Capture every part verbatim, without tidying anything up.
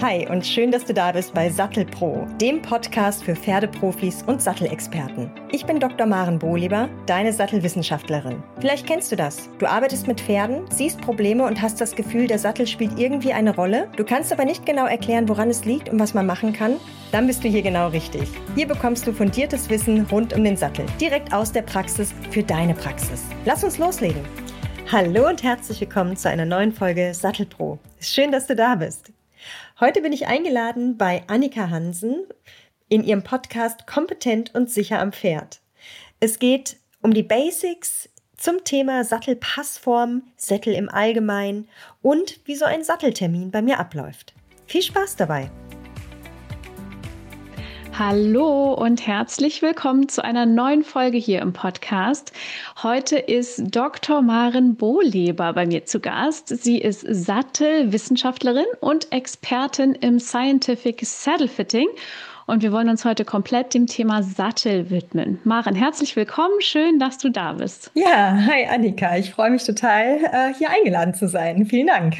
Hi und schön, dass du da bist bei Sattelpro, dem Podcast für Pferdeprofis und Sattelexperten. Ich bin Doktor Maren Bohleber, deine Sattelwissenschaftlerin. Vielleicht kennst du das. Du arbeitest mit Pferden, siehst Probleme und hast das Gefühl, der Sattel spielt irgendwie eine Rolle. Du kannst aber nicht genau erklären, woran es liegt und was man machen kann. Dann bist du hier genau richtig. Hier bekommst du fundiertes Wissen rund um den Sattel, direkt aus der Praxis für deine Praxis. Lass uns loslegen. Hallo und herzlich willkommen zu einer neuen Folge Sattelpro. Schön, dass du da bist. Heute bin ich eingeladen bei Annika Hansen in ihrem Podcast Kompetent und sicher am Pferd. Es geht um die Basics zum Thema Sattelpassform, Sättel im Allgemeinen und wie so ein Satteltermin bei mir abläuft. Viel Spaß dabei! Hallo und herzlich willkommen zu einer neuen Folge hier im Podcast. Heute ist Doktor Maren Bohleber bei mir zu Gast. Sie ist Sattelwissenschaftlerin und Expertin im Scientific Saddle Fitting. Und wir wollen uns heute komplett dem Thema Sattel widmen. Maren, herzlich willkommen. Schön, dass du da bist. Ja, hi Annika. Ich freue mich total, hier eingeladen zu sein. Vielen Dank.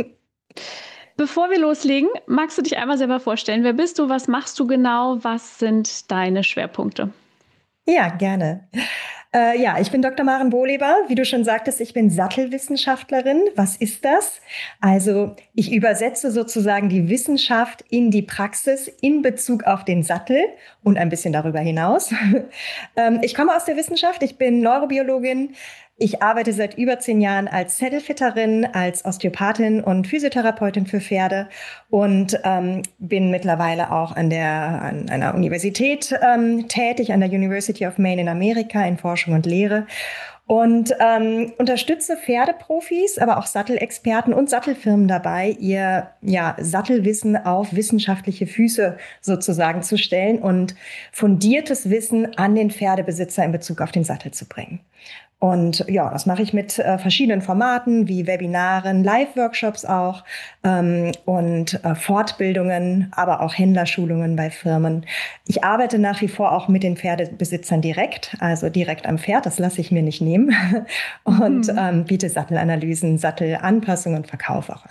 Bevor wir loslegen, magst du dich einmal selber vorstellen? Wer bist du? Was machst du genau? Was sind deine Schwerpunkte? Ja, gerne. Äh, ja, ich bin Doktor Maren Bohleber. Wie du schon sagtest, ich bin Sattelwissenschaftlerin. Was ist das? Also ich übersetze sozusagen die Wissenschaft in die Praxis in Bezug auf den Sattel und ein bisschen darüber hinaus. ähm, ich komme aus der Wissenschaft. Ich bin Neurobiologin. Ich arbeite seit über zehn Jahren als Saddlefitterin, als Osteopathin und Physiotherapeutin für Pferde und ähm, bin mittlerweile auch an der an einer Universität ähm, tätig, an der University of Maine in Amerika in Forschung und Lehre und ähm, unterstütze Pferdeprofis, aber auch Sattelexperten und Sattelfirmen dabei, ihr ja, Sattelwissen auf wissenschaftliche Füße sozusagen zu stellen und fundiertes Wissen an den Pferdebesitzer in Bezug auf den Sattel zu bringen. Und ja, das mache ich mit äh, verschiedenen Formaten wie Webinaren, Live-Workshops auch ähm, und äh, Fortbildungen, aber auch Händlerschulungen bei Firmen. Ich arbeite nach wie vor auch mit den Pferdebesitzern direkt, also direkt am Pferd, das lasse ich mir nicht nehmen und mhm. ähm, biete Sattelanalysen, Sattelanpassungen und Verkauf auch an.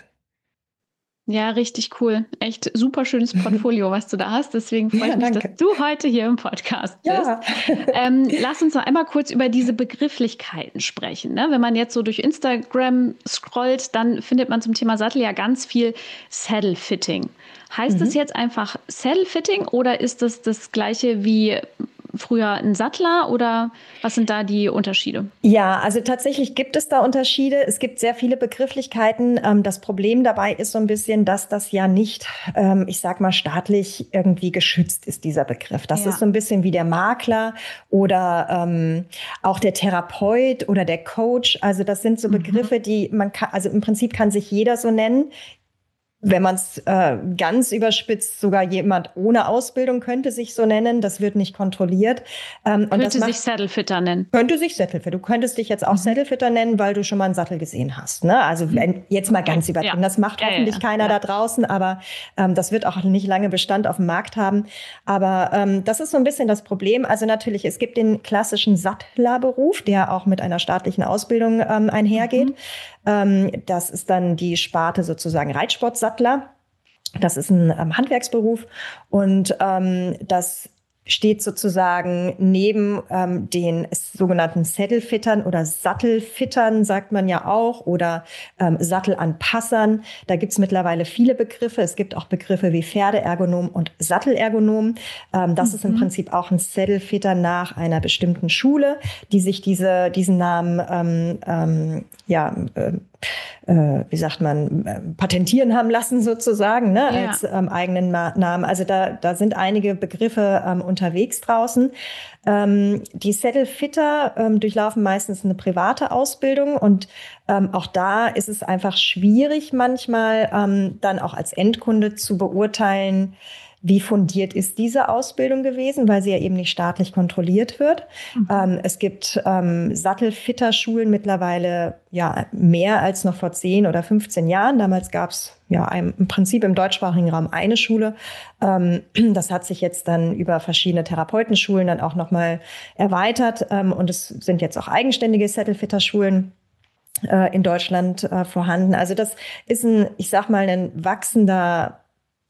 Ja, richtig cool. Echt super schönes Portfolio, was du da hast. Deswegen freue ich ja, mich, danke. dass du heute hier im Podcast bist. Ja. ähm, lass uns noch einmal kurz über diese Begrifflichkeiten sprechen. Ne? Wenn man jetzt so durch Instagram scrollt, dann findet man zum Thema Sattel ja ganz viel Saddle Fitting. Heißt mhm. das jetzt einfach Saddle Fitting oder ist das das Gleiche wie früher ein Sattler oder was sind da die Unterschiede? Ja, also tatsächlich gibt es da Unterschiede. Es gibt sehr viele Begrifflichkeiten. Das Problem dabei ist so ein bisschen, dass das ja nicht, ich sag mal, staatlich irgendwie geschützt ist, dieser Begriff. Das ja. ist so ein bisschen wie der Makler oder ähm, auch der Therapeut oder der Coach. Also das sind so Begriffe, mhm. die man kann, also im Prinzip kann sich jeder so nennen. Wenn man es äh, ganz überspitzt, sogar jemand ohne Ausbildung könnte sich so nennen. Das wird nicht kontrolliert. Ähm, könnte und das macht, sich Saddlefitter nennen. Könnte sich Saddlefitter. Du könntest dich jetzt auch mhm. Saddlefitter nennen, weil du schon mal einen Sattel gesehen hast. Ne? Also wenn, jetzt mal ganz übertrieben. Ja. Das macht ja, hoffentlich ja, ja. keiner ja. da draußen, aber ähm, das wird auch nicht lange Bestand auf dem Markt haben. Aber ähm, das ist so ein bisschen das Problem. Also natürlich, es gibt den klassischen Sattlerberuf, der auch mit einer staatlichen Ausbildung ähm, einhergeht. Mhm. Ähm, das ist dann die Sparte sozusagen Reitsportsattler. Das ist ein ähm, Handwerksberuf und ähm, das steht sozusagen neben ähm, den sogenannten Saddlefittern oder Sattelfittern, sagt man ja auch, oder ähm, Sattelanpassern. Da gibt's mittlerweile viele Begriffe. Es gibt auch Begriffe wie Pferdeergonom und Sattelergonom. Ähm, das mhm. ist im Prinzip auch ein Saddlefitter nach einer bestimmten Schule, die sich diese diesen Namen ähm, ähm, ja äh, äh, wie sagt man, äh, patentieren haben lassen sozusagen, ne, ja. als ähm, eigenen Ma- Namen. Also da, da sind einige Begriffe ähm, unterwegs draußen. Ähm, die Saddlefitter ähm, durchlaufen meistens eine private Ausbildung und ähm, auch da ist es einfach schwierig manchmal ähm, dann auch als Endkunde zu beurteilen, wie fundiert ist diese Ausbildung gewesen, weil sie ja eben nicht staatlich kontrolliert wird. Mhm. Ähm, es gibt ähm, Sattelfitterschulen mittlerweile ja mehr als noch vor zehn oder fünfzehn Jahren. Damals gab es ja im Prinzip im deutschsprachigen Raum eine Schule. Ähm, das hat sich jetzt dann über verschiedene Therapeutenschulen dann auch nochmal erweitert. Ähm, und es sind jetzt auch eigenständige Sattelfitterschulen äh, in Deutschland äh, vorhanden. Also das ist ein, ich sag mal, ein wachsender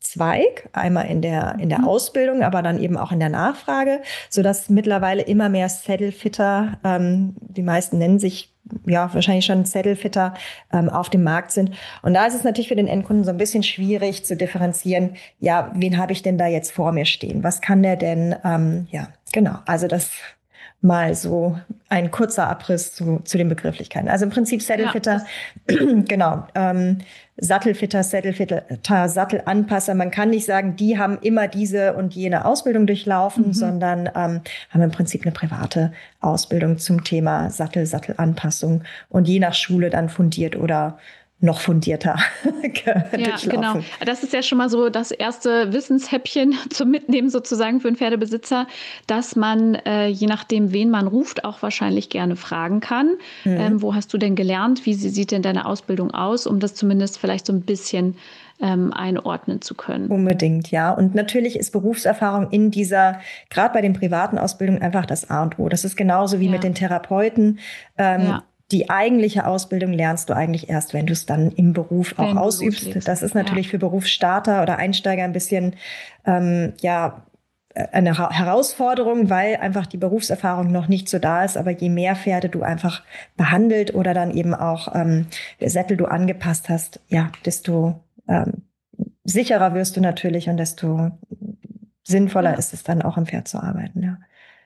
Zweig, einmal in der, in der Ausbildung, aber dann eben auch in der Nachfrage, sodass mittlerweile immer mehr Saddlefitter, ähm, die meisten nennen sich ja wahrscheinlich schon Saddlefitter, ähm, auf dem Markt sind. Und da ist es natürlich für den Endkunden so ein bisschen schwierig zu differenzieren, ja, wen habe ich denn da jetzt vor mir stehen? Was kann der denn? Ähm, ja, genau. Also das mal so ein kurzer Abriss zu, zu den Begrifflichkeiten. Also im Prinzip Saddlefitter, ja. genau, ähm, Sattelfitter, Saddlefitter, Sattelanpasser. Man kann nicht sagen, die haben immer diese und jene Ausbildung durchlaufen, mhm. sondern ähm, haben im Prinzip eine private Ausbildung zum Thema Sattel, Sattelanpassung und je nach Schule dann fundiert oder noch fundierter ja, genau. Das ist ja schon mal so das erste Wissenshäppchen zum Mitnehmen sozusagen für einen Pferdebesitzer, dass man, äh, je nachdem, wen man ruft, auch wahrscheinlich gerne fragen kann. Mhm. Ähm, wo hast du denn gelernt? Wie sieht denn deine Ausbildung aus? Um das zumindest vielleicht so ein bisschen ähm, einordnen zu können. Unbedingt, ja. Und natürlich ist Berufserfahrung in dieser, gerade bei den privaten Ausbildungen, einfach das A und O. Das ist genauso wie ja. mit den Therapeuten. Ähm, ja. Die eigentliche Ausbildung lernst du eigentlich erst, wenn du es dann im Beruf auch wenn ausübst. Das ist natürlich ja. für Berufsstarter oder Einsteiger ein bisschen ähm, ja eine Herausforderung, weil einfach die Berufserfahrung noch nicht so da ist. Aber je mehr Pferde du einfach behandelt oder dann eben auch ähm, der Sättel du angepasst hast, ja, desto ähm, sicherer wirst du natürlich und desto sinnvoller ja. ist es dann auch am Pferd zu arbeiten. Ja.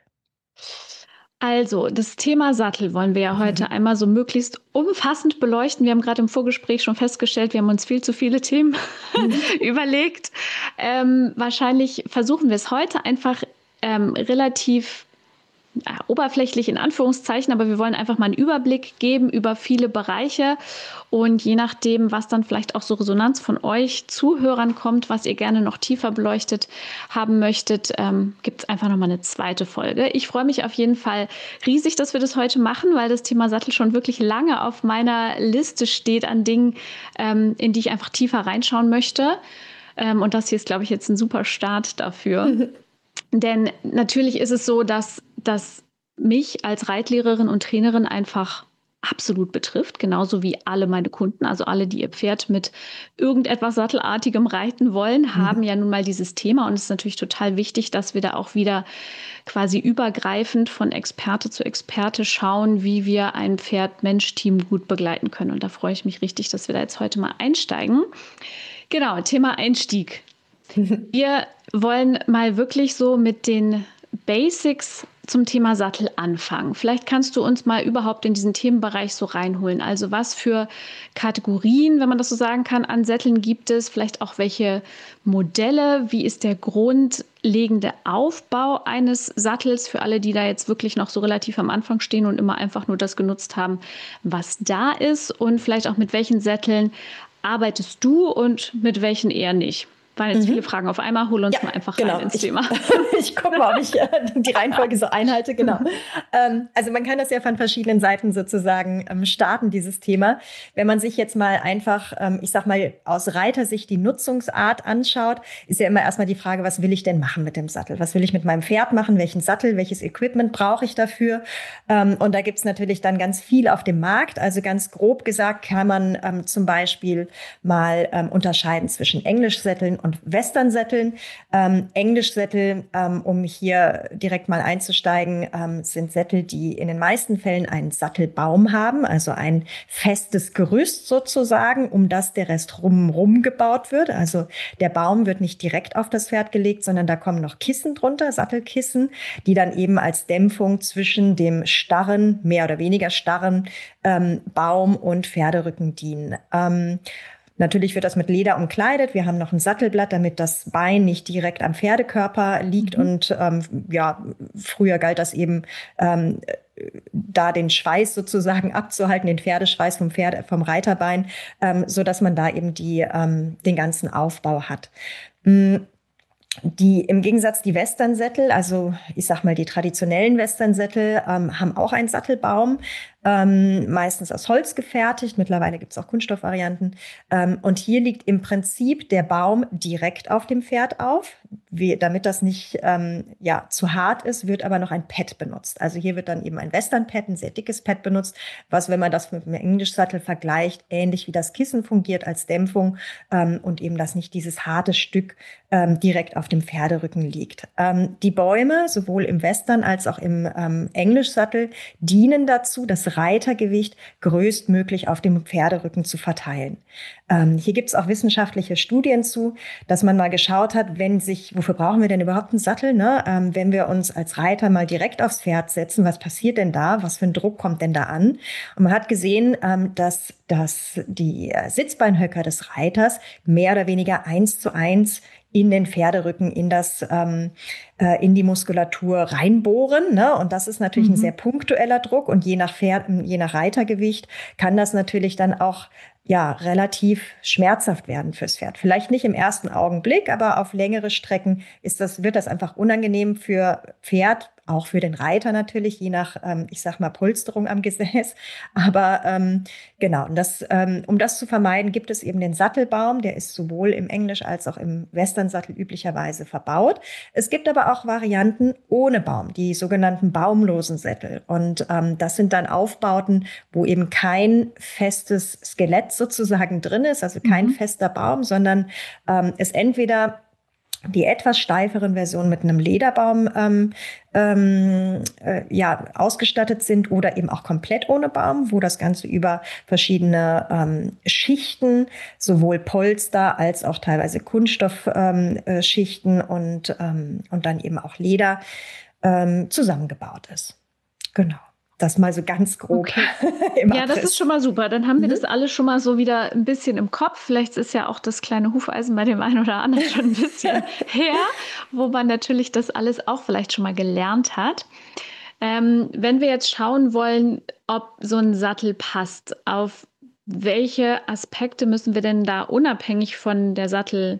Also, das Thema Sattel wollen wir ja heute mhm. einmal so möglichst umfassend beleuchten. Wir haben gerade im Vorgespräch schon festgestellt, wir haben uns viel zu viele Themen mhm. überlegt. Ähm, wahrscheinlich versuchen wir es heute einfach ähm, relativ äh, oberflächlich in Anführungszeichen, aber wir wollen einfach mal einen Überblick geben über viele Bereiche. Und je nachdem, was dann vielleicht auch so Resonanz von euch Zuhörern kommt, was ihr gerne noch tiefer beleuchtet haben möchtet, ähm, gibt es einfach nochmal eine zweite Folge. Ich freue mich auf jeden Fall riesig, dass wir das heute machen, weil das Thema Sattel schon wirklich lange auf meiner Liste steht an Dingen, ähm, in die ich einfach tiefer reinschauen möchte. Ähm, und das hier ist, glaube ich, jetzt ein super Start dafür. Mhm. Denn natürlich ist es so, dass das mich als Reitlehrerin und Trainerin einfach absolut betrifft, genauso wie alle meine Kunden, also alle, die ihr Pferd mit irgendetwas Sattelartigem reiten wollen, haben mhm. ja nun mal dieses Thema und es ist natürlich total wichtig, dass wir da auch wieder quasi übergreifend von Experte zu Experte schauen, wie wir ein Pferd-Mensch-Team gut begleiten können. Und da freue ich mich richtig, dass wir da jetzt heute mal einsteigen. Genau, Thema Einstieg. Wir wollen mal wirklich so mit den Basics zum Thema Sattel anfangen. Vielleicht kannst du uns mal überhaupt in diesen Themenbereich so reinholen. Also was für Kategorien, wenn man das so sagen kann, an Sätteln gibt es? Vielleicht auch welche Modelle? Wie ist der grundlegende Aufbau eines Sattels für alle, die da jetzt wirklich noch so relativ am Anfang stehen und immer einfach nur das genutzt haben, was da ist? Und vielleicht auch mit welchen Sätteln arbeitest du und mit welchen eher nicht? Waren jetzt mhm. viele Fragen auf einmal, hol uns ja, mal einfach genau. rein ins ich, Thema. Ich gucke mal, ob ich äh, die Reihenfolge so einhalte, genau. ähm, also man kann das ja von verschiedenen Seiten sozusagen ähm, starten, dieses Thema. Wenn man sich jetzt mal einfach, ähm, ich sag mal, aus Reitersicht die Nutzungsart anschaut, ist ja immer erstmal die Frage, was will ich denn machen mit dem Sattel? Was will ich mit meinem Pferd machen? Welchen Sattel, welches Equipment brauche ich dafür? Ähm, und da gibt's natürlich dann ganz viel auf dem Markt. Also ganz grob gesagt kann man ähm, zum Beispiel mal ähm, unterscheiden zwischen Englischsätteln und Westernsätteln. Ähm, Englischsättel, ähm, um hier direkt mal einzusteigen, ähm, sind Sättel, die in den meisten Fällen einen Sattelbaum haben, also ein festes Gerüst sozusagen, um das der Rest rumrum gebaut wird. Also der Baum wird nicht direkt auf das Pferd gelegt, sondern da kommen noch Kissen drunter, Sattelkissen, die dann eben als Dämpfung zwischen dem starren, mehr oder weniger starren ähm, Baum und Pferderücken dienen. Ähm, Natürlich wird das mit Leder umkleidet. Wir haben noch ein Sattelblatt, damit das Bein nicht direkt am Pferdekörper liegt. Mhm. Und ähm, ja, früher galt das eben, ähm, da den Schweiß sozusagen abzuhalten, den Pferdeschweiß vom Pferd, vom Reiterbein, ähm, so dass man da eben die, ähm, den ganzen Aufbau hat. Mhm. Die, im Gegensatz die Westernsättel, also ich sag mal die traditionellen Westernsättel, ähm, haben auch einen Sattelbaum. ähm, meistens aus Holz gefertigt. Mittlerweile gibt es auch Kunststoffvarianten. Ähm, und hier liegt im Prinzip der Baum direkt auf dem Pferd auf. Wie, damit das nicht ähm, ja, zu hart ist, wird aber noch ein Pad benutzt. Also hier wird dann eben ein Western-Pad, ein sehr dickes Pad benutzt, was, wenn man das mit dem Englischsattel vergleicht, ähnlich wie das Kissen fungiert als Dämpfung ähm, und eben, dass nicht dieses harte Stück ähm, direkt auf dem Pferderücken liegt. Ähm, die Bäume, sowohl im Western als auch im ähm, Englischsattel, dienen dazu, das Reitergewicht größtmöglich auf dem Pferderücken zu verteilen. Ähm, hier gibt es auch wissenschaftliche Studien zu, dass man mal geschaut hat, wenn sich, wofür brauchen wir denn überhaupt einen Sattel, ne? Ähm, wenn wir uns als Reiter mal direkt aufs Pferd setzen, was passiert denn da? Was für ein Druck kommt denn da an? Und man hat gesehen, ähm, dass, dass die äh, Sitzbeinhöcker des Reiters mehr oder weniger eins zu eins in den Pferderücken, in das, ähm, äh, in die Muskulatur reinbohren, ne? Und das ist natürlich mhm. ein sehr punktueller Druck. Und je nach Pferd, je nach Reitergewicht kann das natürlich dann auch ja, relativ schmerzhaft werden fürs Pferd. Vielleicht nicht im ersten Augenblick, aber auf längere Strecken ist das, wird das einfach unangenehm für Pferd, auch für den Reiter natürlich, je nach, ähm, ich sag mal, Polsterung am Gesäß. Aber ähm, genau, und das, ähm, um das zu vermeiden, gibt es eben den Sattelbaum, der ist sowohl im Englisch- als auch im Western-Sattel üblicherweise verbaut. Es gibt aber auch Varianten ohne Baum, die sogenannten baumlosen Sättel. Und ähm, das sind dann Aufbauten, wo eben kein festes Skelett sozusagen drin ist, also kein mhm. fester Baum, sondern ähm, es entweder die etwas steiferen Versionen mit einem Lederbaum ähm, ähm, äh, ja, ausgestattet sind oder eben auch komplett ohne Baum, wo das Ganze über verschiedene ähm, Schichten, sowohl Polster als auch teilweise Kunststoffschichten ähm, und, ähm, und dann eben auch Leder ähm, zusammengebaut ist. Genau. Das mal so ganz grob. Okay. Im ja, das ist schon mal super. Dann haben wir mhm. das alles schon mal so wieder ein bisschen im Kopf. Vielleicht ist ja auch das kleine Hufeisen bei dem einen oder anderen schon ein bisschen her, wo man natürlich das alles auch vielleicht schon mal gelernt hat. Ähm, wenn wir jetzt schauen wollen, ob so ein Sattel passt, auf welche Aspekte müssen wir denn da unabhängig von der Sattelart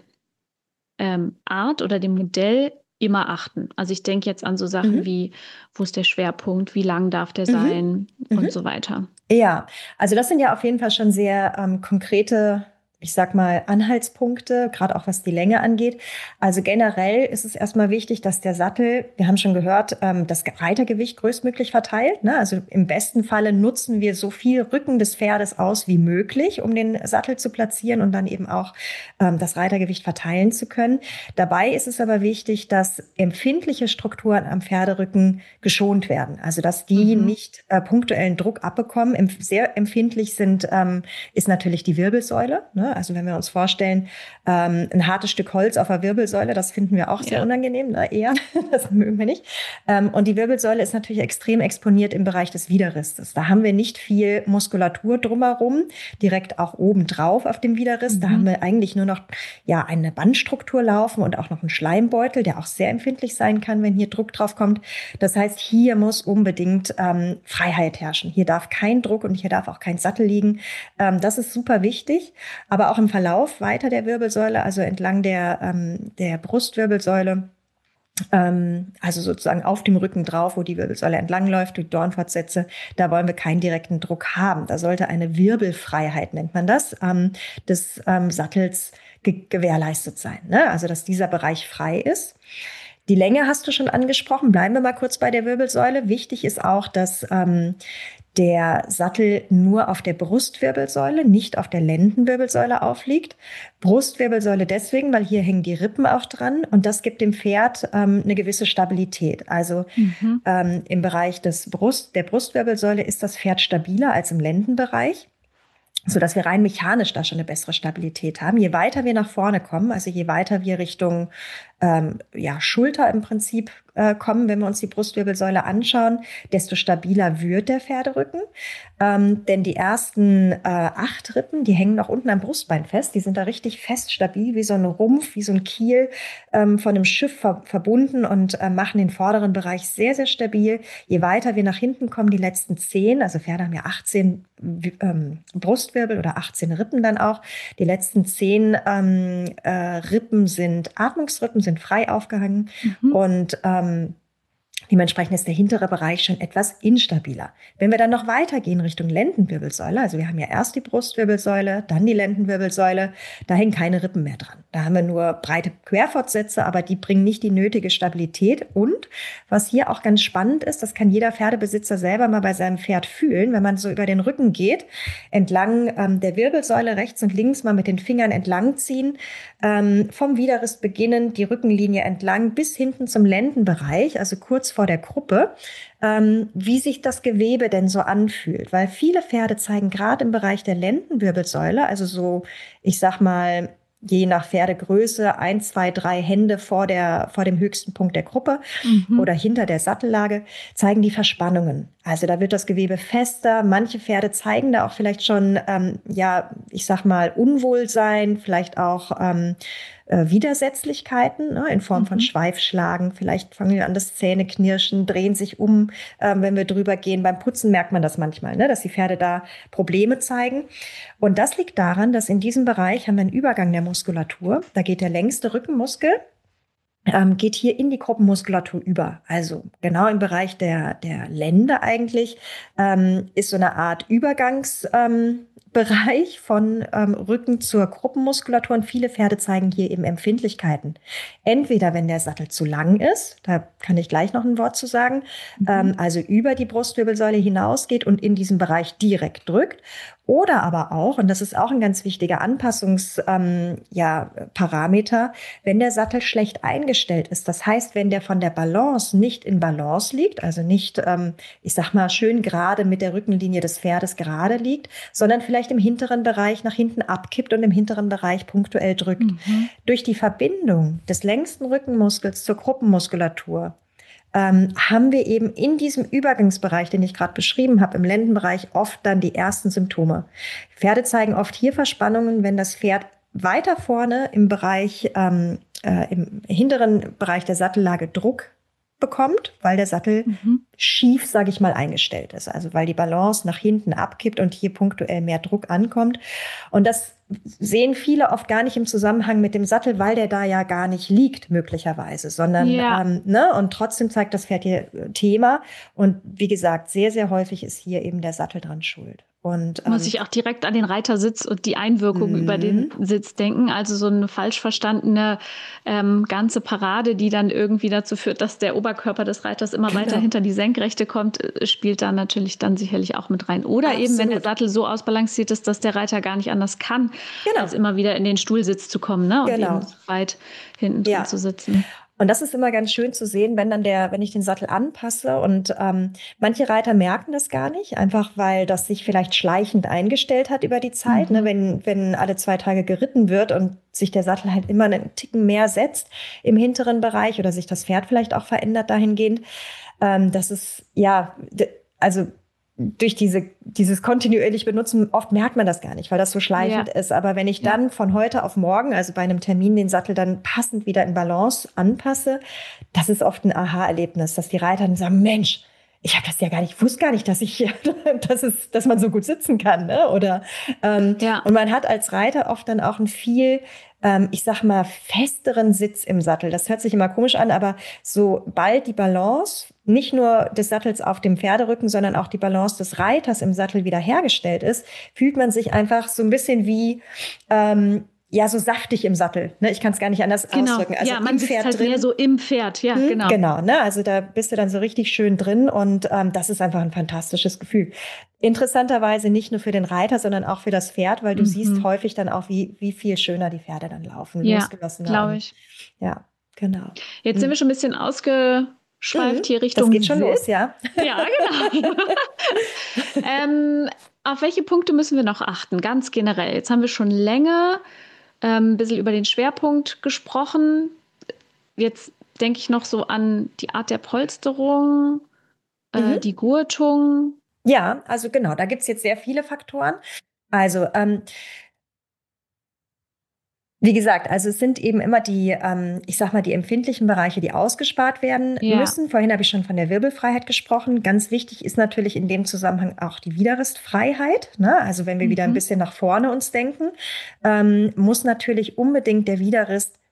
ähm, oder dem Modell immer achten? Also ich denke jetzt an so Sachen mhm. wie, wo ist der Schwerpunkt, wie lang darf der sein mhm. und mhm. so weiter. Ja, also das sind ja auf jeden Fall schon sehr ähm, konkrete, ich sag mal, Anhaltspunkte, gerade auch was die Länge angeht. Also generell ist es erstmal wichtig, dass der Sattel, wir haben schon gehört, ähm, das Reitergewicht größtmöglich verteilt, ne? Also im besten Falle nutzen wir so viel Rücken des Pferdes aus wie möglich, um den Sattel zu platzieren und dann eben auch ähm, das Reitergewicht verteilen zu können. Dabei ist es aber wichtig, dass empfindliche Strukturen am Pferderücken geschont werden. Also dass die mhm. nicht äh, punktuellen Druck abbekommen. Empf- sehr empfindlich sind, ähm, ist natürlich die Wirbelsäule, ne? Also wenn wir uns vorstellen, ähm, ein hartes Stück Holz auf der Wirbelsäule, das finden wir auch ja. sehr unangenehm, ne? Eher, das mögen wir nicht. Ähm, und die Wirbelsäule ist natürlich extrem exponiert im Bereich des Widerrisses. Da haben wir nicht viel Muskulatur drumherum, direkt auch oben drauf auf dem Widerriss. Mhm. Da haben wir eigentlich nur noch ja eine Bandstruktur laufen und auch noch einen Schleimbeutel, der auch sehr empfindlich sein kann, wenn hier Druck drauf kommt. Das heißt, hier muss unbedingt ähm, Freiheit herrschen. Hier darf kein Druck und hier darf auch kein Sattel liegen. Ähm, das ist super wichtig. Aber auch im Verlauf weiter der Wirbelsäule, also entlang der, ähm, der Brustwirbelsäule, ähm, also sozusagen auf dem Rücken drauf, wo die Wirbelsäule entlangläuft, die Dornfortsätze, da wollen wir keinen direkten Druck haben. Da sollte eine Wirbelfreiheit, nennt man das, ähm, des ähm, Sattels ge- gewährleistet sein, ne? Also dass dieser Bereich frei ist. Die Länge hast du schon angesprochen. Bleiben wir mal kurz bei der Wirbelsäule. Wichtig ist auch, dass ähm, der Sattel nur auf der Brustwirbelsäule, nicht auf der Lendenwirbelsäule aufliegt. Brustwirbelsäule deswegen, weil hier hängen die Rippen auch dran und das gibt dem Pferd ähm, eine gewisse Stabilität. Also mhm. ähm, im Bereich des Brust, der Brustwirbelsäule ist das Pferd stabiler als im Lendenbereich, sodass wir rein mechanisch da schon eine bessere Stabilität haben. Je weiter wir nach vorne kommen, also je weiter wir Richtung ähm, ja, Schulter im Prinzip äh, kommen, wenn wir uns die Brustwirbelsäule anschauen, desto stabiler wird der Pferderücken. Ähm, denn die ersten äh, acht Rippen, die hängen noch unten am Brustbein fest. Die sind da richtig fest, stabil, wie so ein Rumpf, wie so ein Kiel ähm, von einem Schiff ver- verbunden und äh, machen den vorderen Bereich sehr, sehr stabil. Je weiter wir nach hinten kommen, die letzten zehn, also Pferde haben ja achtzehn ähm, Brustwirbel oder achtzehn Rippen dann auch. Die letzten zehn ähm, äh, Rippen sind Atmungsrippen, sind frei aufgehangen. Mhm. Und ähm, Dementsprechend ist der hintere Bereich schon etwas instabiler. Wenn wir dann noch weitergehen Richtung Lendenwirbelsäule, also wir haben ja erst die Brustwirbelsäule, dann die Lendenwirbelsäule, da hängen keine Rippen mehr dran. Da haben wir nur breite Querfortsätze, aber die bringen nicht die nötige Stabilität. Und was hier auch ganz spannend ist, das kann jeder Pferdebesitzer selber mal bei seinem Pferd fühlen, wenn man so über den Rücken geht, entlang ähm, der Wirbelsäule rechts und links mal mit den Fingern entlang ziehen, ähm, vom Widerrist beginnen, die Rückenlinie entlang bis hinten zum Lendenbereich, also kurz vor der Gruppe, ähm, wie sich das Gewebe denn so anfühlt. Weil viele Pferde zeigen gerade im Bereich der Lendenwirbelsäule, also so, ich sag mal, je nach Pferdegröße, ein, zwei, drei Hände vor der, vor dem höchsten Punkt der Gruppe mhm. oder hinter der Sattellage, zeigen die Verspannungen. Also da wird das Gewebe fester. Manche Pferde zeigen da auch vielleicht schon, ähm, ja, ich sag mal, Unwohlsein, vielleicht auch ähm, äh, Widersetzlichkeiten, ne, in Form mhm. von Schweifschlagen. Vielleicht fangen wir an, das Zähneknirschen, drehen sich um, ähm, wenn wir drüber gehen. Beim Putzen merkt man das manchmal, ne, dass die Pferde da Probleme zeigen. Und das liegt daran, dass in diesem Bereich haben wir einen Übergang der Muskulatur. Da geht der längste Rückenmuskel, ähm, geht hier in die Gruppenmuskulatur über. Also genau im Bereich der, der Lende eigentlich ähm, ist so eine Art Übergangs... Ähm, Bereich von ähm, Rücken zur Gruppenmuskulatur, und viele Pferde zeigen hier eben Empfindlichkeiten. Entweder wenn der Sattel zu lang ist, da kann ich gleich noch ein Wort zu sagen, mhm. ähm, also über die Brustwirbelsäule hinausgeht und in diesem Bereich direkt drückt. Oder aber auch, und das ist auch ein ganz wichtiger Anpassungsparameter, ähm, ja, Parameter, wenn der Sattel schlecht eingestellt ist. Das heißt, wenn der von der Balance nicht in Balance liegt, also nicht, ähm, ich sag mal, schön gerade mit der Rückenlinie des Pferdes gerade liegt, sondern vielleicht im hinteren Bereich nach hinten abkippt und im hinteren Bereich punktuell drückt. Mhm. Durch die Verbindung des längsten Rückenmuskels zur Gruppenmuskulatur Ähm, haben wir eben in diesem Übergangsbereich, den ich gerade beschrieben habe, im Lendenbereich oft dann die ersten Symptome. Pferde zeigen oft hier Verspannungen, wenn das Pferd weiter vorne im Bereich, ähm, äh, im hinteren Bereich der Sattellage Druck bekommt, weil der Sattel mhm. schief, sage ich mal, eingestellt ist. Also weil die Balance nach hinten abkippt und hier punktuell mehr Druck ankommt. Und das sehen viele oft gar nicht im Zusammenhang mit dem Sattel, weil der da ja gar nicht liegt, möglicherweise, sondern, ja. ähm, ne, und trotzdem zeigt das Pferd hier Thema. Und wie gesagt, sehr, sehr häufig ist hier eben der Sattel dran schuld. Und, ähm, muss ich auch direkt an den Reitersitz und die Einwirkung mm. über den Sitz denken. Also so eine falsch verstandene ähm, ganze Parade, die dann irgendwie dazu führt, dass der Oberkörper des Reiters immer genau. weiter hinter die Senkrechte kommt, spielt da natürlich dann sicherlich auch mit rein. Oder Absolut. Eben, wenn der Sattel so ausbalanciert ist, dass der Reiter gar nicht anders kann, genau. als immer wieder in den Stuhlsitz zu kommen, ne? Und genau. eben so weit hinten drin ja. zu sitzen. Und das ist immer ganz schön zu sehen, wenn dann der, wenn ich den Sattel anpasse, und ähm, manche Reiter merken das gar nicht, einfach weil das sich vielleicht schleichend eingestellt hat über die Zeit, mhm. ne? Wenn, wenn alle zwei Tage geritten wird und sich der Sattel halt immer einen Ticken mehr setzt im hinteren Bereich oder sich das Pferd vielleicht auch verändert dahingehend, ähm, das ist, ja, also durch diese, dieses kontinuierlich Benutzen, oft merkt man das gar nicht, weil das so schleichend ja. ist. Aber wenn ich dann ja. von heute auf morgen, also bei einem Termin, den Sattel dann passend wieder in Balance anpasse, das ist oft ein Aha-Erlebnis, dass die Reiter dann sagen, Mensch, ich habe das ja gar nicht, ich wusste gar nicht, dass ich, dass es, dass man so gut sitzen kann, ne? Oder ähm, ja. und man hat als Reiter oft dann auch ein viel, ähm, ich sag mal, festeren Sitz im Sattel. Das hört sich immer komisch an, aber sobald die Balance nicht nur des Sattels auf dem Pferderücken, sondern auch die Balance des Reiters im Sattel wiederhergestellt ist, fühlt man sich einfach so ein bisschen wie ähm, ja, so saftig im Sattel. Ne? Ich kann es gar nicht anders genau. ausdrücken. Also ja, man sitzt halt drin. Mehr so im Pferd. Ja, hm, genau. Genau, ne? Also da bist du dann so richtig schön drin, und ähm, das ist einfach ein fantastisches Gefühl. Interessanterweise nicht nur für den Reiter, sondern auch für das Pferd, weil du mhm. siehst häufig dann auch, wie, wie viel schöner die Pferde dann laufen. Ja, glaube ich. Ja, genau. Jetzt hm. sind wir schon ein bisschen ausgeschweift mhm. hier Richtung Das geht schon Sitz. los, ja. Ja, genau. ähm, auf welche Punkte müssen wir noch achten? Ganz generell. Jetzt haben wir schon länger Ähm, ein bisschen über den Schwerpunkt gesprochen. Jetzt denke ich noch so an die Art der Polsterung, äh, mhm. die Gurtung. Ja, also genau, da gibt es jetzt sehr viele Faktoren. Also ähm, wie gesagt, also es sind eben immer die, ähm, ich sag mal, die empfindlichen Bereiche, die ausgespart werden ja. müssen. Vorhin habe ich schon von der Wirbelfreiheit gesprochen. Ganz wichtig ist natürlich in dem Zusammenhang auch die Widerristfreiheit. Ne? Also wenn wir mhm. wieder ein bisschen nach vorne uns denken, ähm, muss natürlich unbedingt der Widerrist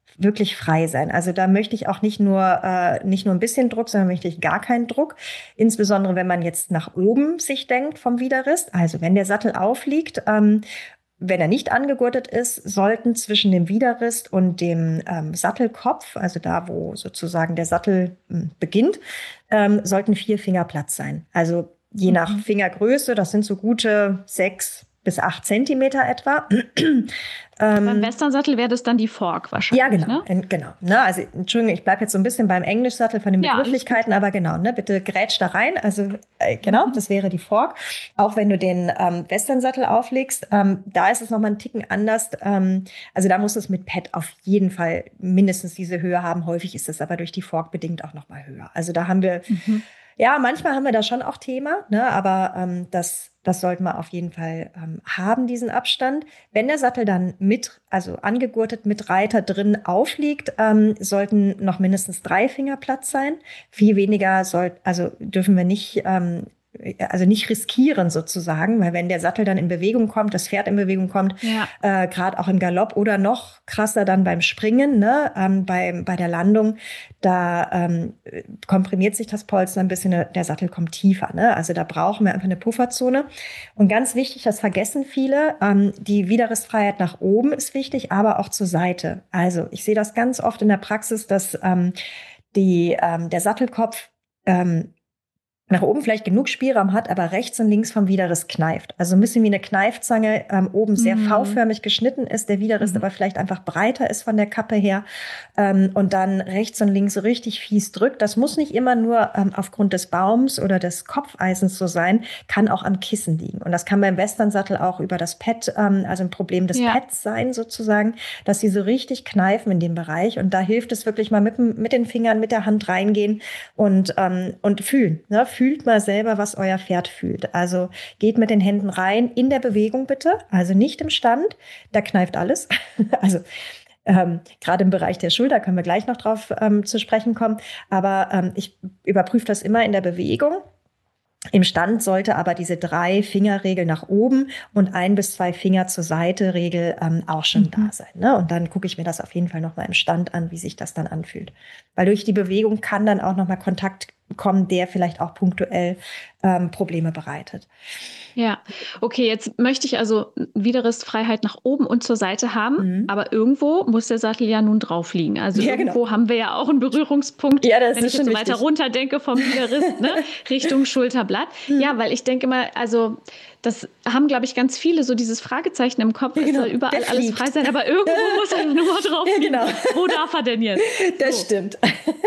wirklich frei sein. Also da möchte ich auch nicht nur, äh, nicht nur ein bisschen Druck, sondern möchte ich gar keinen Druck. Insbesondere, wenn man jetzt nach oben sich denkt vom Widerrist. Also wenn der Sattel aufliegt, ähm, wenn er nicht angegurtet ist, sollten zwischen dem Widerrist und dem ähm, Sattelkopf, also da, wo sozusagen der Sattel ähm, beginnt, ähm, sollten vier Finger Platz sein. Also je nach mhm. Fingergröße, das sind so gute sechs bis acht Zentimeter etwa. ähm, beim Westernsattel wäre das dann die Fork wahrscheinlich. Ja, genau. Ne? genau ne? Also, Entschuldigung, ich bleibe jetzt so ein bisschen beim Englischsattel von den ja, Begrifflichkeiten, aber genau, ne? Bitte grätsch da rein. Also, äh, genau, mhm. das wäre die Fork. Auch wenn du den ähm, Westernsattel auflegst, ähm, da ist es nochmal einen Ticken anders. Ähm, also, da muss es mit Pad auf jeden Fall mindestens diese Höhe haben. Häufig ist es aber durch die Fork bedingt auch nochmal höher. Also, da haben wir, mhm. ja, manchmal haben wir da schon auch Thema, ne? Aber ähm, das Das sollten wir auf jeden Fall ähm, haben, diesen Abstand. Wenn der Sattel dann mit, also angegurtet mit Reiter drin aufliegt, ähm, sollten noch mindestens drei Finger Platz sein. Viel weniger soll, also dürfen wir nicht, ähm, also nicht riskieren sozusagen, weil wenn der Sattel dann in Bewegung kommt, das Pferd in Bewegung kommt, ja. äh, gerade auch im Galopp oder noch krasser dann beim Springen, ne, ähm, bei, bei der Landung, da ähm, komprimiert sich das Polster ein bisschen, der Sattel kommt tiefer, ne? Also da brauchen wir einfach eine Pufferzone. Und ganz wichtig, das vergessen viele, ähm, die Widerristfreiheit nach oben ist wichtig, aber auch zur Seite. Also ich sehe das ganz oft in der Praxis, dass ähm, die, ähm, der Sattelkopf ähm, nach oben vielleicht genug Spielraum hat, aber rechts und links vom Widerrist kneift. Also ein bisschen wie eine Kneifzange, ähm, oben sehr mm. V-förmig geschnitten ist, der Widerrist mm. aber vielleicht einfach breiter ist von der Kappe her ähm, und dann rechts und links so richtig fies drückt. Das muss nicht immer nur ähm, aufgrund des Baums oder des Kopfeisens so sein, kann auch am Kissen liegen. Und das kann beim Westernsattel auch über das Pad, ähm, also ein Problem des ja. Pads sein sozusagen, dass sie so richtig kneifen in dem Bereich. Und da hilft es wirklich mal mit, mit den Fingern, mit der Hand reingehen und, ähm, und fühlen, ne? Fühlt mal selber, was euer Pferd fühlt. Also geht mit den Händen rein, in der Bewegung bitte, also nicht im Stand, da kneift alles. Also ähm, gerade im Bereich der Schulter können wir gleich noch drauf ähm, zu sprechen kommen, aber ähm, ich überprüfe das immer in der Bewegung. Im Stand sollte aber diese Drei-Finger-Regel nach oben und ein bis zwei Finger zur Seite-Regel ähm, auch schon mhm. da sein. Ne? Und dann gucke ich mir das auf jeden Fall nochmal im Stand an, wie sich das dann anfühlt. Weil durch die Bewegung kann dann auch nochmal Kontakt kommen, der vielleicht auch punktuell ähm, Probleme bereitet. Ja, okay, jetzt möchte ich also Widerristfreiheit nach oben und zur Seite haben, mhm. aber irgendwo muss der Sattel ja nun drauf liegen. Also ja, irgendwo genau. haben wir ja auch einen Berührungspunkt, ja, das wenn ist ich jetzt so wichtig. weiter runter denke vom Widerrist, ne, Richtung Schulterblatt. Mhm. Ja, weil ich denke mal, also das haben, glaube ich, ganz viele so dieses Fragezeichen im Kopf, ja, genau. es soll überall alles frei sein, aber irgendwo muss eine Nummer drauf liegen. Ja, genau. Wo darf er denn jetzt? Das so. Stimmt.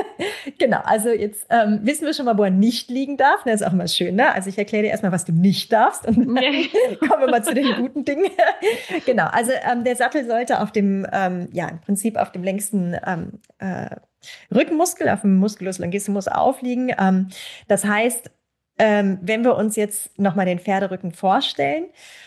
Genau, also jetzt ähm, wissen wir schon mal, wo er nicht liegen darf. Das ist auch mal schön, ne? Also ich erkläre dir erstmal, was du nicht darfst und dann ja. kommen wir mal zu den guten Dingen. Genau, also ähm, der Sattel sollte auf dem, ähm, ja, im Prinzip auf dem längsten ähm, äh, Rückenmuskel, auf dem Musculus longissimus aufliegen. Ähm, das heißt, ähm, wenn wir uns jetzt nochmal den Pferderücken vorstellen,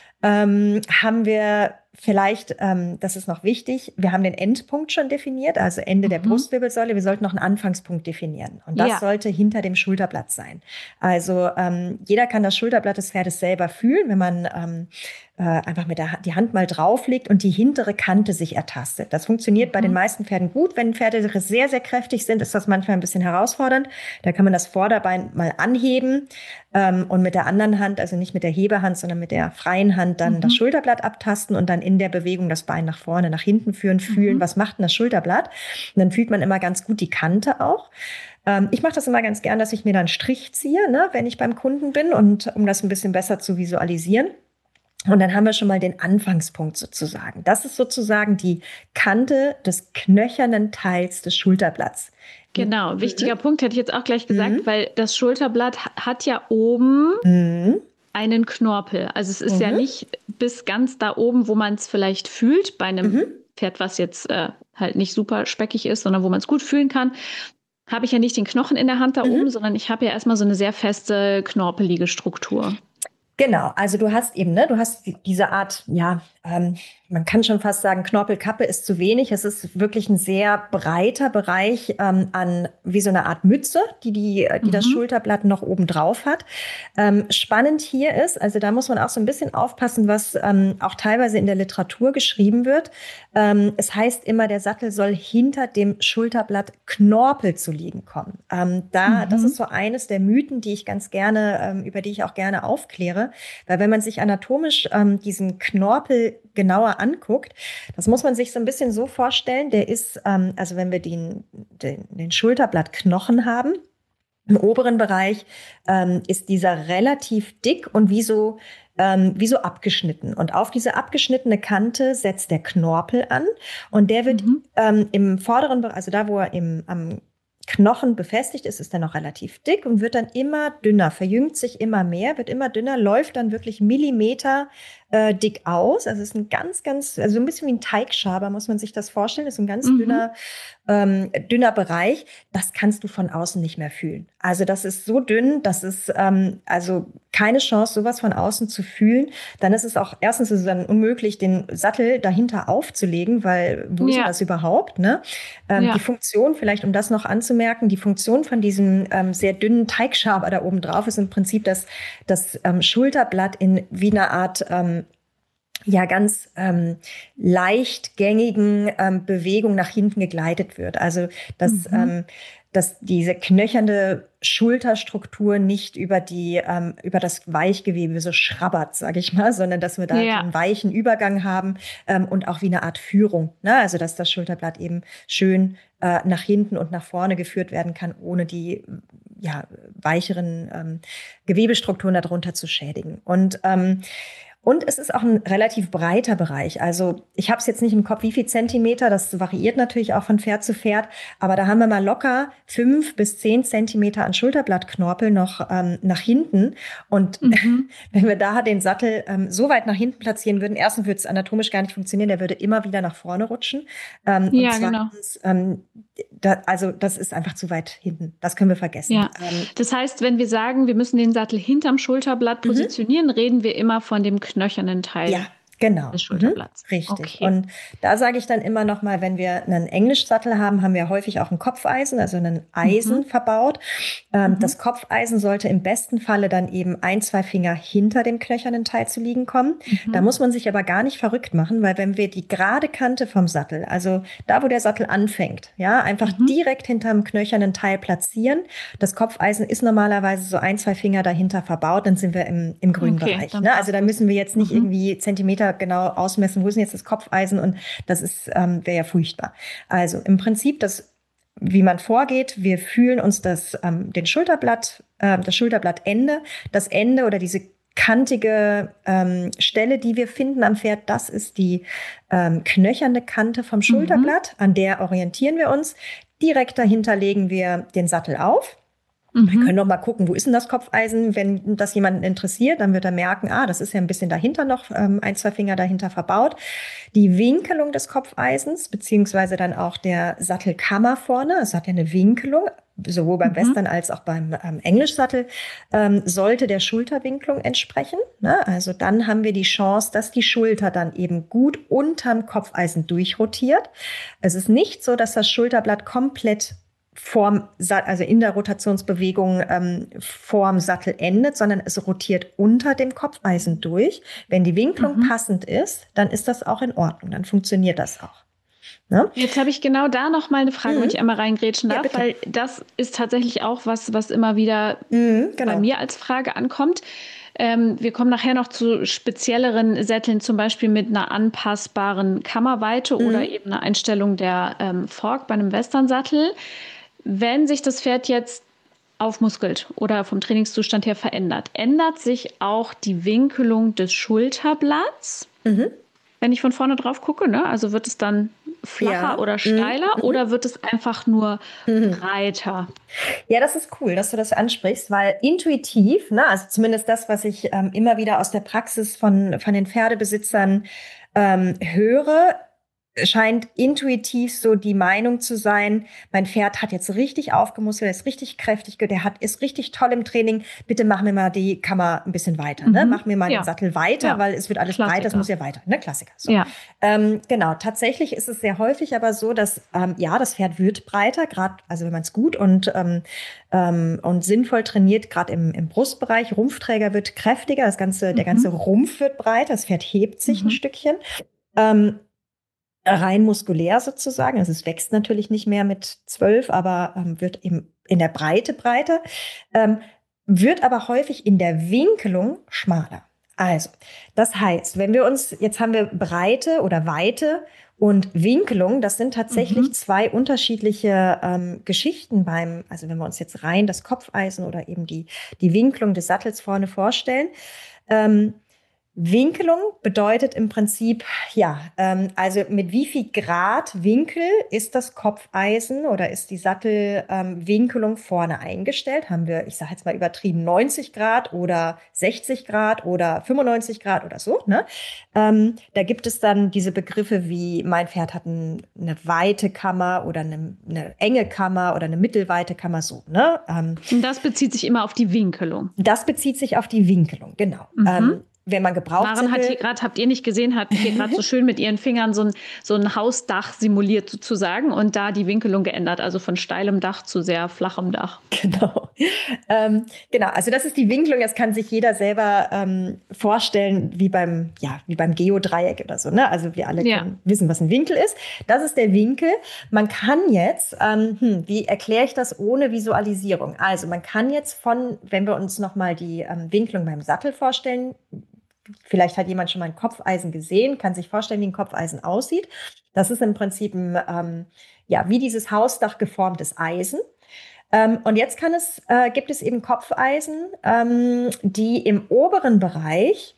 ähm, haben wir vielleicht, ähm, das ist noch wichtig, wir haben den Endpunkt schon definiert, also Ende mhm. der Brustwirbelsäule. Wir sollten noch einen Anfangspunkt definieren. Und das ja. sollte hinter dem Schulterblatt sein. Also ähm, jeder kann das Schulterblatt des Pferdes selber fühlen, wenn man ähm, äh, einfach mit der die Hand mal drauflegt und die hintere Kante sich ertastet. Das funktioniert mhm. bei den meisten Pferden gut. Wenn Pferde sehr, sehr kräftig sind, ist das manchmal ein bisschen herausfordernd. Da kann man das Vorderbein mal anheben ähm, und mit der anderen Hand, also nicht mit der Hebehand, sondern mit der freien Hand dann mhm. das Schulterblatt abtasten und dann in der Bewegung das Bein nach vorne, nach hinten führen, fühlen, mhm. was macht denn das Schulterblatt? Und dann fühlt man immer ganz gut die Kante auch. Ähm, ich mache das immer ganz gern, dass ich mir dann einen Strich ziehe, ne, wenn ich beim Kunden bin, und um das ein bisschen besser zu visualisieren. Und dann haben wir schon mal den Anfangspunkt sozusagen. Das ist sozusagen die Kante des knöchernen Teils des Schulterblatts. Genau, wichtiger mhm. Punkt, hätte ich jetzt auch gleich gesagt, mhm. weil das Schulterblatt hat ja oben mhm. einen Knorpel. Also es ist mhm. ja nicht bis ganz da oben, wo man es vielleicht fühlt, bei einem mhm. Pferd, was jetzt äh, halt nicht super speckig ist, sondern wo man es gut fühlen kann, habe ich ja nicht den Knochen in der Hand da mhm. oben, sondern ich habe ja erstmal so eine sehr feste, knorpelige Struktur. Genau, also du hast eben, ne, du hast diese Art, ja, ähm, man kann schon fast sagen, Knorpelkappe ist zu wenig. Es ist wirklich ein sehr breiter Bereich ähm, an, wie so eine Art Mütze, die, die, die mhm. das Schulterblatt noch oben drauf hat. Ähm, spannend hier ist, also da muss man auch so ein bisschen aufpassen, was ähm, auch teilweise in der Literatur geschrieben wird. Ähm, es heißt immer, der Sattel soll hinter dem Schulterblatt Knorpel zu liegen kommen. Ähm, da, mhm. Das ist so eines der Mythen, die ich ganz gerne, ähm, über die ich auch gerne aufkläre. Weil wenn man sich anatomisch ähm, diesen Knorpel genauer anguckt, das muss man sich so ein bisschen so vorstellen, der ist, ähm, also wenn wir den, den, den Schulterblattknochen haben, im oberen Bereich ähm, ist dieser relativ dick und wie so, ähm, wie so abgeschnitten. Und auf diese abgeschnittene Kante setzt der Knorpel an und der wird mhm. ähm, im vorderen Bereich, also da, wo er im, am Knochen befestigt ist, ist er noch relativ dick und wird dann immer dünner, verjüngt sich immer mehr, wird immer dünner, läuft dann wirklich Millimeter äh, dick aus. Also es ist ein ganz, ganz, also ein bisschen wie ein Teigschaber, muss man sich das vorstellen. Das ist ein ganz mhm. dünner, ähm, dünner Bereich. Das kannst du von außen nicht mehr fühlen. Also das ist so dünn, das ist ähm, also keine Chance, sowas von außen zu fühlen. Dann ist es auch, erstens ist es dann unmöglich, den Sattel dahinter aufzulegen, weil wo ja. ist das überhaupt? Ne? Ähm, ja. Die Funktion, vielleicht um das noch anzumerken, die Funktion von diesem ähm, sehr dünnen Teigschaber da oben drauf ist im Prinzip, dass das ähm, Schulterblatt in wie eine Art ähm, ja ganz ähm, leichtgängigen ähm, Bewegung nach hinten gegleitet wird. Also dass, mhm. ähm, dass diese knöchernde Schulterstruktur nicht über die ähm, über das Weichgewebe so schrabbert, sage ich mal, sondern dass wir da ja. einen weichen Übergang haben ähm, und auch wie eine Art Führung. Ne? Also dass das Schulterblatt eben schön äh, nach hinten und nach vorne geführt werden kann, ohne die ja weicheren ähm, Gewebestrukturen darunter zu schädigen. Und ähm, Und es ist auch ein relativ breiter Bereich. Also ich habe es jetzt nicht im Kopf, wie viel Zentimeter, das variiert natürlich auch von Pferd zu Pferd, aber da haben wir mal locker fünf bis zehn Zentimeter an Schulterblattknorpel noch ähm, nach hinten. Und mhm. wenn wir da den Sattel ähm, so weit nach hinten platzieren würden, erstens würde es anatomisch gar nicht funktionieren, der würde immer wieder nach vorne rutschen. Ähm, ja, und zweitens, genau. ähm, da, also das ist einfach zu weit hinten. Das können wir vergessen. Ja. Ähm, das heißt, wenn wir sagen, wir müssen den Sattel hinterm Schulterblatt positionieren, mhm. reden wir immer von dem knöchernen Teil. Ja. Genau. Des Schulterblatts. Mhm, richtig. Okay. Und da sage ich dann immer noch mal, wenn wir einen Englischsattel haben, haben wir häufig auch ein Kopfeisen, also einen Eisen mhm. verbaut. Ähm, mhm. Das Kopfeisen sollte im besten Falle dann eben ein, zwei Finger hinter dem knöchernen Teil zu liegen kommen. Mhm. Da muss man sich aber gar nicht verrückt machen, weil wenn wir die gerade Kante vom Sattel, also da, wo der Sattel anfängt, ja, einfach mhm. direkt hinterm knöchernen Teil platzieren. Das Kopfeisen ist normalerweise so ein, zwei Finger dahinter verbaut, dann sind wir im, im grünen okay, Bereich. Ne? Also da müssen wir jetzt nicht mhm. irgendwie Zentimeter genau ausmessen, wo ist denn jetzt das Kopfeisen, und das ist ähm, wäre ja furchtbar. Also im Prinzip, das, wie man vorgeht, wir fühlen uns das, ähm, den Schulterblatt, äh, das Schulterblattende, das Ende oder diese kantige ähm, Stelle, die wir finden am Pferd, das ist die ähm, knöcherne Kante vom Schulterblatt, mhm. an der orientieren wir uns. Direkt dahinter legen wir den Sattel auf. Mhm. Wir können noch mal gucken, wo ist denn das Kopfeisen? Wenn das jemanden interessiert, dann wird er merken, ah, das ist ja ein bisschen dahinter noch, ähm, ein, zwei Finger dahinter verbaut. Die Winkelung des Kopfeisens, beziehungsweise dann auch der Sattelkammer vorne, es hat ja eine Winkelung, sowohl beim mhm. Western als auch beim ähm, Englischsattel, ähm, sollte der Schulterwinklung entsprechen. Ne? Also dann haben wir die Chance, dass die Schulter dann eben gut unterm Kopfeisen durchrotiert. Es ist nicht so, dass das Schulterblatt komplett vorm, also in der Rotationsbewegung ähm, vorm Sattel endet, sondern es rotiert unter dem Kopfeisen durch. Wenn die Winklung mhm. passend ist, dann ist das auch in Ordnung, dann funktioniert das auch. Ne? Jetzt habe ich genau da noch mal eine Frage, mhm. wenn ich einmal reingrätschen darf, ja, weil das ist tatsächlich auch was, was immer wieder mhm, genau. bei mir als Frage ankommt. Ähm, wir kommen nachher noch zu spezielleren Sätteln, zum Beispiel mit einer anpassbaren Kammerweite mhm. oder eben einer Einstellung der ähm, Fork bei einem Western-Sattel. Wenn sich das Pferd jetzt aufmuskelt oder vom Trainingszustand her verändert, ändert sich auch die Winkelung des Schulterblatts, mhm. wenn ich von vorne drauf gucke? Ne? Also wird es dann flacher ja. oder steiler mhm. oder wird es einfach nur mhm. breiter? Ja, das ist cool, dass du das ansprichst, weil intuitiv, ne, also zumindest das, was ich ähm, immer wieder aus der Praxis von, von den Pferdebesitzern ähm, höre, scheint intuitiv so die Meinung zu sein, mein Pferd hat jetzt richtig aufgemusselt, ist richtig kräftig, der hat, ist richtig toll im Training, bitte mach mir mal die Kammer ein bisschen weiter, mhm. ne? Mach mir mal ja. den Sattel weiter, ja. weil es wird alles Klassiker. Breit, das muss ja weiter, ne? Klassiker. So. Ja. Ähm, genau, tatsächlich ist es sehr häufig aber so, dass, ähm, ja, das Pferd wird breiter, gerade, also wenn man es gut und, ähm, ähm, und sinnvoll trainiert, gerade im, im Brustbereich, Rumpfträger wird kräftiger, das ganze, mhm. der ganze Rumpf wird breiter, das Pferd hebt sich mhm. ein Stückchen. Ähm, rein muskulär sozusagen. Also es wächst natürlich nicht mehr mit zwölf, aber ähm, wird eben in der Breite breiter, ähm, wird aber häufig in der Winkelung schmaler. Also, das heißt, wenn wir uns, jetzt haben wir Breite oder Weite und Winkelung, das sind tatsächlich mhm. zwei unterschiedliche ähm, Geschichten beim, also wenn wir uns jetzt rein das Kopfeisen oder eben die, die Winkelung des Sattels vorne vorstellen, ähm, Winkelung bedeutet im Prinzip, ja, ähm, also mit wie viel Grad Winkel ist das Kopfeisen oder ist die Sattelwinkelung ähm, vorne eingestellt? Haben wir, ich sage jetzt mal übertrieben, neunzig Grad oder sechzig Grad oder fünfundneunzig Grad oder so, ne? Ähm, da gibt es dann diese Begriffe wie, mein Pferd hat ein, eine weite Kammer oder eine, eine enge Kammer oder eine mittelweite Kammer, so, ne? Ähm, das bezieht sich immer auf die Winkelung. Das bezieht sich auf die Winkelung, genau. Mhm. Ähm, Wenn man gebraucht Maren hat hier gerade, habt ihr nicht gesehen, hat hier gerade so schön mit ihren Fingern so ein, so ein Hausdach simuliert sozusagen und da die Winkelung geändert, also von steilem Dach zu sehr flachem Dach. Genau. Ähm, genau, also das ist die Winkelung, das kann sich jeder selber ähm, vorstellen, wie beim, ja, wie beim Geodreieck oder so, ne? Also wir alle ja. können wissen, was ein Winkel ist. Das ist der Winkel. Man kann jetzt, ähm, hm, wie erkläre ich das ohne Visualisierung? Also man kann jetzt von, wenn wir uns nochmal die ähm, Winkelung beim Sattel vorstellen, vielleicht hat jemand schon mal ein Kopfeisen gesehen, kann sich vorstellen, wie ein Kopfeisen aussieht. Das ist im Prinzip ein, ähm, ja, wie dieses Hausdach geformtes Eisen. Ähm, und jetzt kann es, äh, gibt es eben Kopfeisen, ähm, die im oberen Bereich,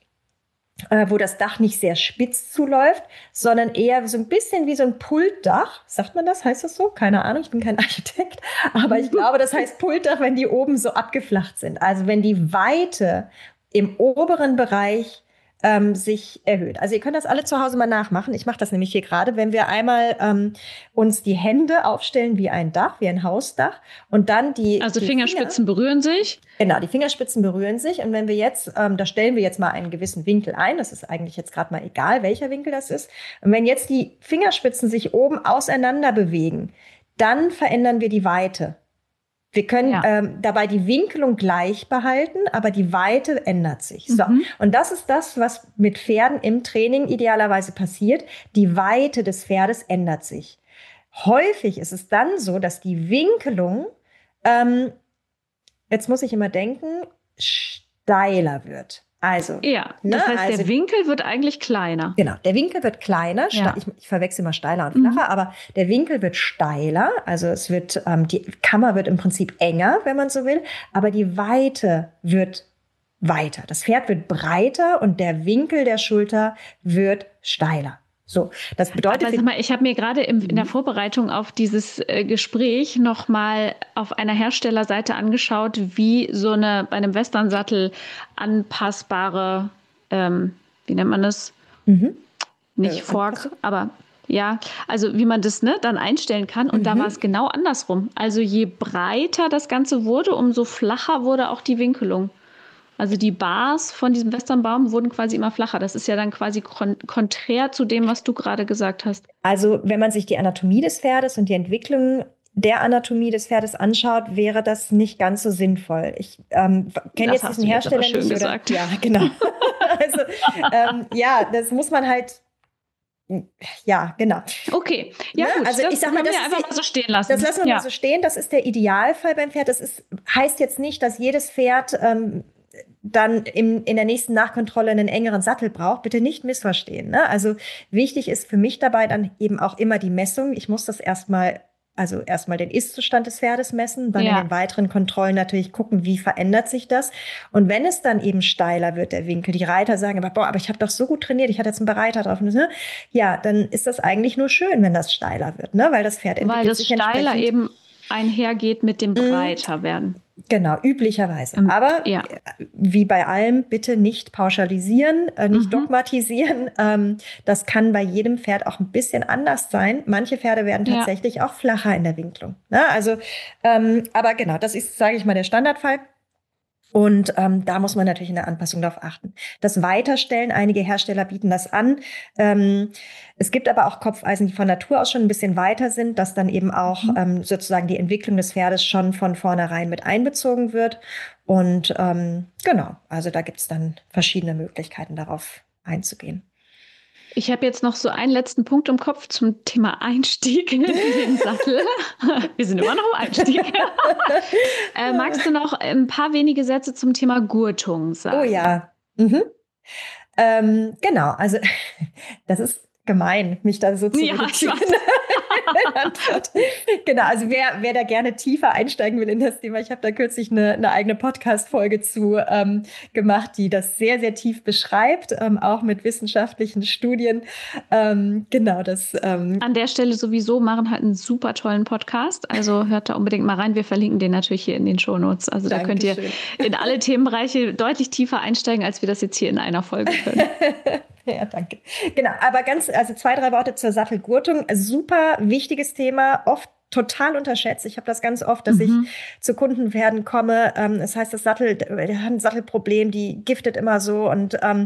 äh, wo das Dach nicht sehr spitz zuläuft, sondern eher so ein bisschen wie so ein Pultdach. Sagt man das? Heißt das so? Keine Ahnung, ich bin kein Architekt. Aber ich glaube, das heißt Pultdach, wenn die oben so abgeflacht sind. Also wenn die Weite im oberen Bereich ähm, sich erhöht. Also ihr könnt das alle zu Hause mal nachmachen. Ich mache das nämlich hier gerade, wenn wir einmal ähm, uns die Hände aufstellen wie ein Dach, wie ein Hausdach und dann die Also die Fingerspitzen Finger, berühren sich? Genau, die Fingerspitzen berühren sich und wenn wir jetzt, ähm, da stellen wir jetzt mal einen gewissen Winkel ein, das ist eigentlich jetzt gerade mal egal, welcher Winkel das ist. Und wenn jetzt die Fingerspitzen sich oben auseinander bewegen, dann verändern wir die Weite. Wir können ja. ähm, dabei die Winkelung gleich behalten, aber die Weite ändert sich. So. Mhm. Und das ist das, was mit Pferden im Training idealerweise passiert. Die Weite des Pferdes ändert sich. Häufig ist es dann so, dass die Winkelung, ähm, jetzt muss ich immer denken, steiler wird. Also, ja, das ne, heißt, also, der Winkel wird eigentlich kleiner. Genau, der Winkel wird kleiner. Ja. Ich, ich verwechsel mal steiler und flacher, mhm. aber der Winkel wird steiler. Also es wird, ähm, die Kammer wird im Prinzip enger, wenn man so will, aber die Weite wird weiter. Das Pferd wird breiter und der Winkel der Schulter wird steiler. So, das bedeutet. Aber sag mal, ich habe mir gerade in der Vorbereitung auf dieses äh, Gespräch noch mal auf einer Herstellerseite angeschaut, wie so eine bei einem Westernsattel anpassbare, ähm, wie nennt man das? Mhm. Nicht äh, Fork, aber ja, also wie man das ne, dann einstellen kann. Und mhm. da war es genau andersrum. Also je breiter das Ganze wurde, umso flacher wurde auch die Winkelung. Also die Bars von diesem Westernbaum wurden quasi immer flacher. Das ist ja dann quasi kon- konträr zu dem, was du gerade gesagt hast. Also wenn man sich die Anatomie des Pferdes und die Entwicklung der Anatomie des Pferdes anschaut, wäre das nicht ganz so sinnvoll. Ich ähm, kenne jetzt diesen Hersteller nicht. Schön gesagt. Oder, ja, genau. also ähm, ja, das muss man halt. Ja, genau. Okay, ja, gut, also das ich sag mal, das wir einfach ist, mal so stehen lassen. Das lassen wir ja. mal so stehen. Das ist der Idealfall beim Pferd. Das ist, heißt jetzt nicht, dass jedes Pferd ähm, dann im, in der nächsten Nachkontrolle einen engeren Sattel braucht. Bitte nicht missverstehen. Ne? Also wichtig ist für mich dabei dann eben auch immer die Messung. Ich muss das erstmal Also erstmal den Ist-Zustand des Pferdes messen, dann ja. in den weiteren Kontrollen natürlich gucken, wie verändert sich das. Und wenn es dann eben steiler wird, der Winkel, die Reiter sagen, aber boah, aber ich habe doch so gut trainiert, ich hatte jetzt einen Bereiter drauf. Ne? Ja, dann ist das eigentlich nur schön, wenn das steiler wird, ne? Weil das Pferd entwickelt Weil das sich steiler eben einhergeht mit dem breiter werden. Genau, üblicherweise. Ähm, Aber ja. wie bei allem, bitte nicht pauschalisieren, äh, nicht mhm. dogmatisieren. Ähm, das kann bei jedem Pferd auch ein bisschen anders sein. Manche Pferde werden tatsächlich ja. auch flacher in der Winklung. Ne? Also, ähm, aber genau, das ist, sage ich mal, der Standardfall. Und ähm, da muss man natürlich in der Anpassung darauf achten. Das Weiterstellen, einige Hersteller bieten das an. Ähm, es gibt aber auch Kopfeisen, die von Natur aus schon ein bisschen weiter sind, dass dann eben auch mhm. ähm, sozusagen die Entwicklung des Pferdes schon von vornherein mit einbezogen wird. Und ähm, genau, also da gibt es dann verschiedene Möglichkeiten, darauf einzugehen. Ich habe jetzt noch so einen letzten Punkt im Kopf zum Thema Einstieg in den Sattel. Wir sind immer noch im Einstieg. äh, magst du noch ein paar wenige Sätze zum Thema Gurtung sagen? Oh ja. Mhm. Ähm, genau, also das ist gemein, mich da so zu ja, reduzieren. Genau, also wer, wer da gerne tiefer einsteigen will in das Thema, ich habe da kürzlich eine, eine eigene Podcast-Folge zu ähm, gemacht, die das sehr, sehr tief beschreibt, ähm, auch mit wissenschaftlichen Studien. Ähm, genau, das. Ähm, An der Stelle sowieso machen halt einen super tollen Podcast, also hört da unbedingt mal rein. Wir verlinken den natürlich hier in den Shownotes. Also da könnt ihr in alle Themenbereiche deutlich tiefer einsteigen, als wir das jetzt hier in einer Folge können. Ja, danke. Genau, aber ganz, also zwei, drei Worte zur Sattelgurtung. Super wichtiges Thema, oft total unterschätzt. Ich habe das ganz oft, dass mhm. ich zu Kundenpferden komme. Ähm, das heißt, das Sattel, der hat ein Sattelproblem, die giftet immer so und ähm,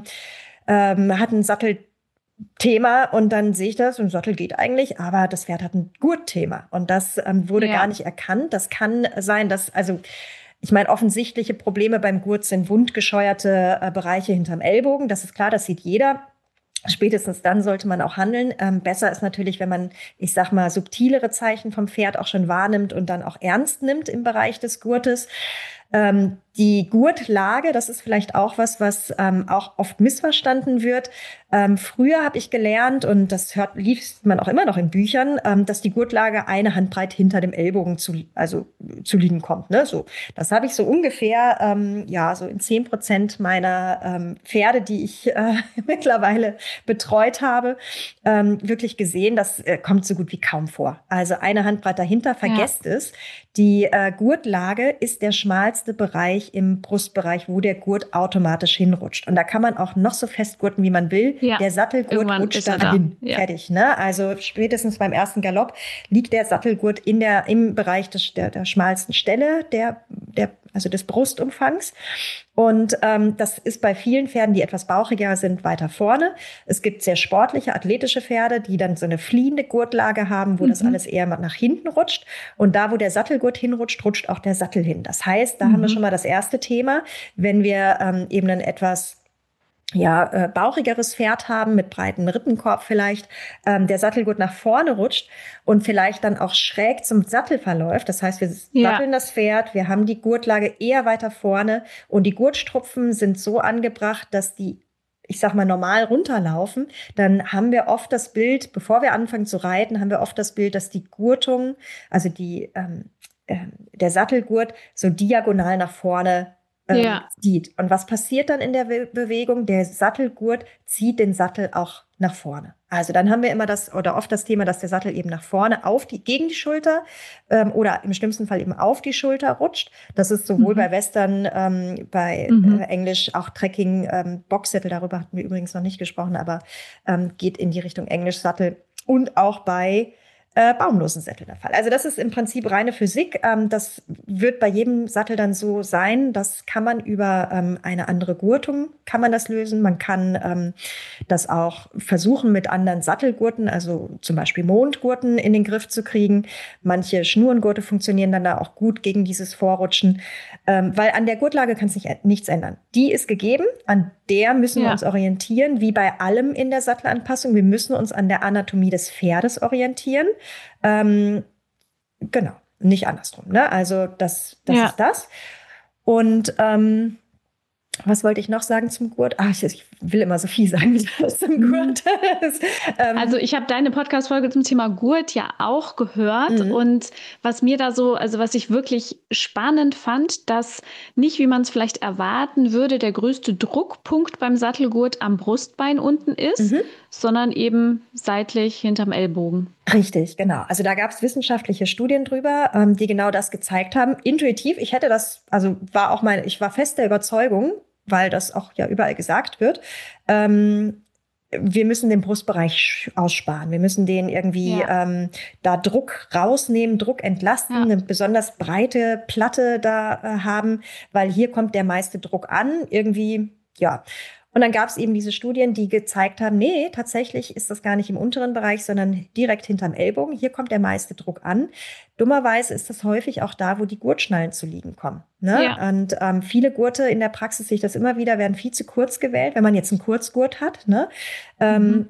ähm, hat ein Sattelthema und dann sehe ich das und Sattel geht eigentlich, aber das Pferd hat ein Gurtthema und das ähm, wurde ja. gar nicht erkannt. Das kann sein, dass, also ich meine, offensichtliche Probleme beim Gurt sind wundgescheuerte äh, Bereiche hinterm Ellbogen. Das ist klar, das sieht jeder. Spätestens dann sollte man auch handeln. Ähm, besser ist natürlich, wenn man, ich sag mal, subtilere Zeichen vom Pferd auch schon wahrnimmt und dann auch ernst nimmt im Bereich des Gurtes. Ähm, die Gurtlage, das ist vielleicht auch was, was ähm, auch oft missverstanden wird. Ähm, früher habe ich gelernt, und das hört, liest man auch immer noch in Büchern, ähm, dass die Gurtlage eine Handbreit hinter dem Ellbogen zu, also, zu liegen kommt. Ne? So, das habe ich so ungefähr, ähm, ja, so in zehn Prozent meiner ähm, Pferde, die ich äh, mittlerweile betreut habe, ähm, wirklich gesehen. Das äh, kommt so gut wie kaum vor. Also eine Handbreit dahinter, vergesst ja. es. Die äh, Gurtlage ist der schmalste Bereich im Brustbereich, wo der Gurt automatisch hinrutscht. Und da kann man auch noch so festgurten, wie man will. Ja. Der Sattelgurt Irgendwann rutscht dahin. Da. Ja. Fertig. Ne? Also spätestens beim ersten Galopp liegt der Sattelgurt in der, im Bereich des, der, der schmalsten Stelle, der, der, also des Brustumfangs. Und ähm, das ist bei vielen Pferden, die etwas bauchiger sind, weiter vorne. Es gibt sehr sportliche, athletische Pferde, die dann so eine fliehende Gurtlage haben, wo mhm. das alles eher nach hinten rutscht. Und da, wo der Sattelgurt hinrutscht, rutscht auch der Sattel hin. Das heißt, da mhm. haben wir schon mal das erste Thema. Wenn wir ähm, eben ein etwas ja, äh, bauchigeres Pferd haben, mit breiten Rippenkorb vielleicht, ähm, der Sattelgurt nach vorne rutscht und vielleicht dann auch schräg zum Sattel verläuft. Das heißt, wir ja. satteln das Pferd, wir haben die Gurtlage eher weiter vorne und die Gurtstrupfen sind so angebracht, dass die, ich sag mal, normal runterlaufen. Dann haben wir oft das Bild, bevor wir anfangen zu reiten, haben wir oft das Bild, dass die Gurtung, also die, ähm, äh, der Sattelgurt so diagonal nach vorne Ähm, ja. zieht. Und was passiert dann in der Be- Bewegung? Der Sattelgurt zieht den Sattel auch nach vorne. Also dann haben wir immer das oder oft das Thema, dass der Sattel eben nach vorne auf die, gegen die Schulter ähm, oder im schlimmsten Fall eben auf die Schulter rutscht. Das ist sowohl mhm. bei Western, ähm, bei mhm. äh, Englisch, auch Trekking, ähm, Boxsattel, darüber hatten wir übrigens noch nicht gesprochen, aber ähm, geht in die Richtung Englisch-Sattel und auch bei Äh, baumlosen Sättel der Fall. Also das ist im Prinzip reine Physik. Ähm, das wird bei jedem Sattel dann so sein. Das kann man über ähm, eine andere Gurtung, kann man das lösen. Man kann ähm, das auch versuchen mit anderen Sattelgurten, also zum Beispiel Mondgurten in den Griff zu kriegen. Manche Schnurengurte funktionieren dann da auch gut gegen dieses Vorrutschen, ähm, weil an der Gurtlage kann sich nicht, nichts ändern. Die ist gegeben, an der müssen ja. wir uns orientieren, wie bei allem in der Sattelanpassung. Wir müssen uns an der Anatomie des Pferdes orientieren. Ähm, genau, nicht andersrum. Ne? Also das, das ja. ist das. Und ähm, was wollte ich noch sagen zum Gurt? Ach, ich, ich will immer so viel sagen wie das zum Gurt. das, ähm, also ich habe deine Podcast-Folge zum Thema Gurt ja auch gehört. Mhm. Und was mir da so, also was ich wirklich spannend fand, dass nicht, wie man es vielleicht erwarten würde, der größte Druckpunkt beim Sattelgurt am Brustbein unten ist, mhm. sondern eben seitlich hinterm Ellbogen. Richtig, genau. Also da gab es wissenschaftliche Studien drüber, ähm, die genau das gezeigt haben. Intuitiv, ich hätte das, also war auch meine, ich war fest der Überzeugung, weil das auch ja überall gesagt wird, ähm, wir müssen den Brustbereich aussparen. Wir müssen den irgendwie ja. ähm, da Druck rausnehmen, Druck entlasten, ja. eine besonders breite Platte da äh, haben, weil hier kommt der meiste Druck an. Irgendwie, ja. Und dann gab es eben diese Studien, die gezeigt haben, nee, tatsächlich ist das gar nicht im unteren Bereich, sondern direkt hinterm Ellbogen. Hier kommt der meiste Druck an. Dummerweise ist das häufig auch da, wo die Gurtschnallen zu liegen kommen. Ne? Ja. Und ähm, viele Gurte in der Praxis, sehe ich das immer wieder, werden viel zu kurz gewählt, wenn man jetzt einen Kurzgurt hat. Ne? Ähm, mhm.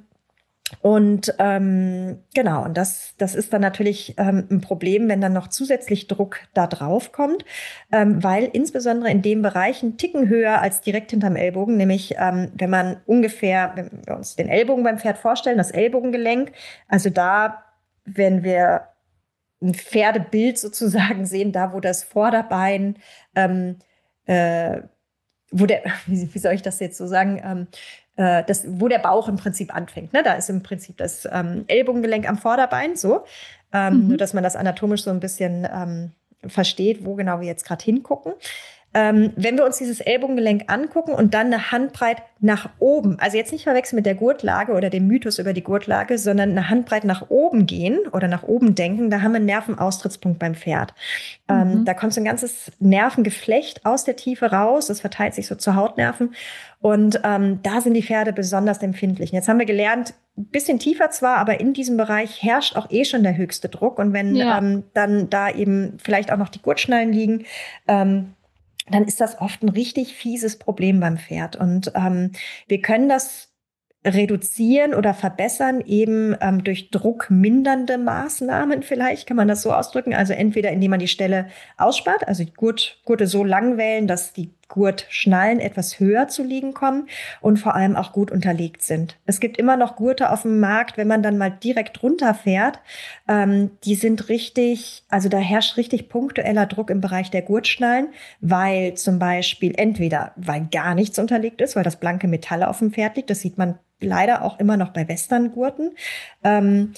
Und ähm, genau, und das, das ist dann natürlich ähm, ein Problem, wenn dann noch zusätzlich Druck da drauf kommt, ähm, weil insbesondere in dem Bereich ein Ticken höher als direkt hinterm Ellbogen, nämlich ähm, wenn man ungefähr, wenn wir uns den Ellbogen beim Pferd vorstellen, das Ellbogengelenk, also da, wenn wir ein Pferdebild sozusagen sehen, da wo das Vorderbein, ähm, äh, wo der, wie, wie soll ich das jetzt so sagen, ähm, Das, wo der Bauch im Prinzip anfängt. Ne? Da ist im Prinzip das ähm, Ellbogengelenk am Vorderbein, so. Ähm, mhm. Nur, dass man das anatomisch so ein bisschen ähm, versteht, wo genau wir jetzt gerade hingucken. Ähm, wenn wir uns dieses Ellbogengelenk angucken und dann eine Handbreit nach oben, also jetzt nicht verwechseln mit der Gurtlage oder dem Mythos über die Gurtlage, sondern eine Handbreit nach oben gehen oder nach oben denken, da haben wir einen Nervenaustrittspunkt beim Pferd. Mhm. Ähm, da kommt so ein ganzes Nervengeflecht aus der Tiefe raus, das verteilt sich so zu Hautnerven und ähm, da sind die Pferde besonders empfindlich. Und jetzt haben wir gelernt, ein bisschen tiefer zwar, aber in diesem Bereich herrscht auch eh schon der höchste Druck und wenn ja. ähm, dann da eben vielleicht auch noch die Gurtschnallen liegen, ähm, dann ist das oft ein richtig fieses Problem beim Pferd. Und ähm, wir können das reduzieren oder verbessern eben ähm, durch druckmindernde Maßnahmen vielleicht, kann man das so ausdrücken. Also entweder indem man die Stelle ausspart, also die Gurt, Gurte so lang wählen, dass die Gurtschnallen etwas höher zu liegen kommen und vor allem auch gut unterlegt sind. Es gibt immer noch Gurte auf dem Markt, wenn man dann mal direkt runterfährt, ähm, die sind richtig, also da herrscht richtig punktueller Druck im Bereich der Gurtschnallen, weil zum Beispiel entweder, weil gar nichts unterlegt ist, weil das blanke Metall auf dem Pferd liegt, das sieht man leider auch immer noch bei Westerngurten. Ähm,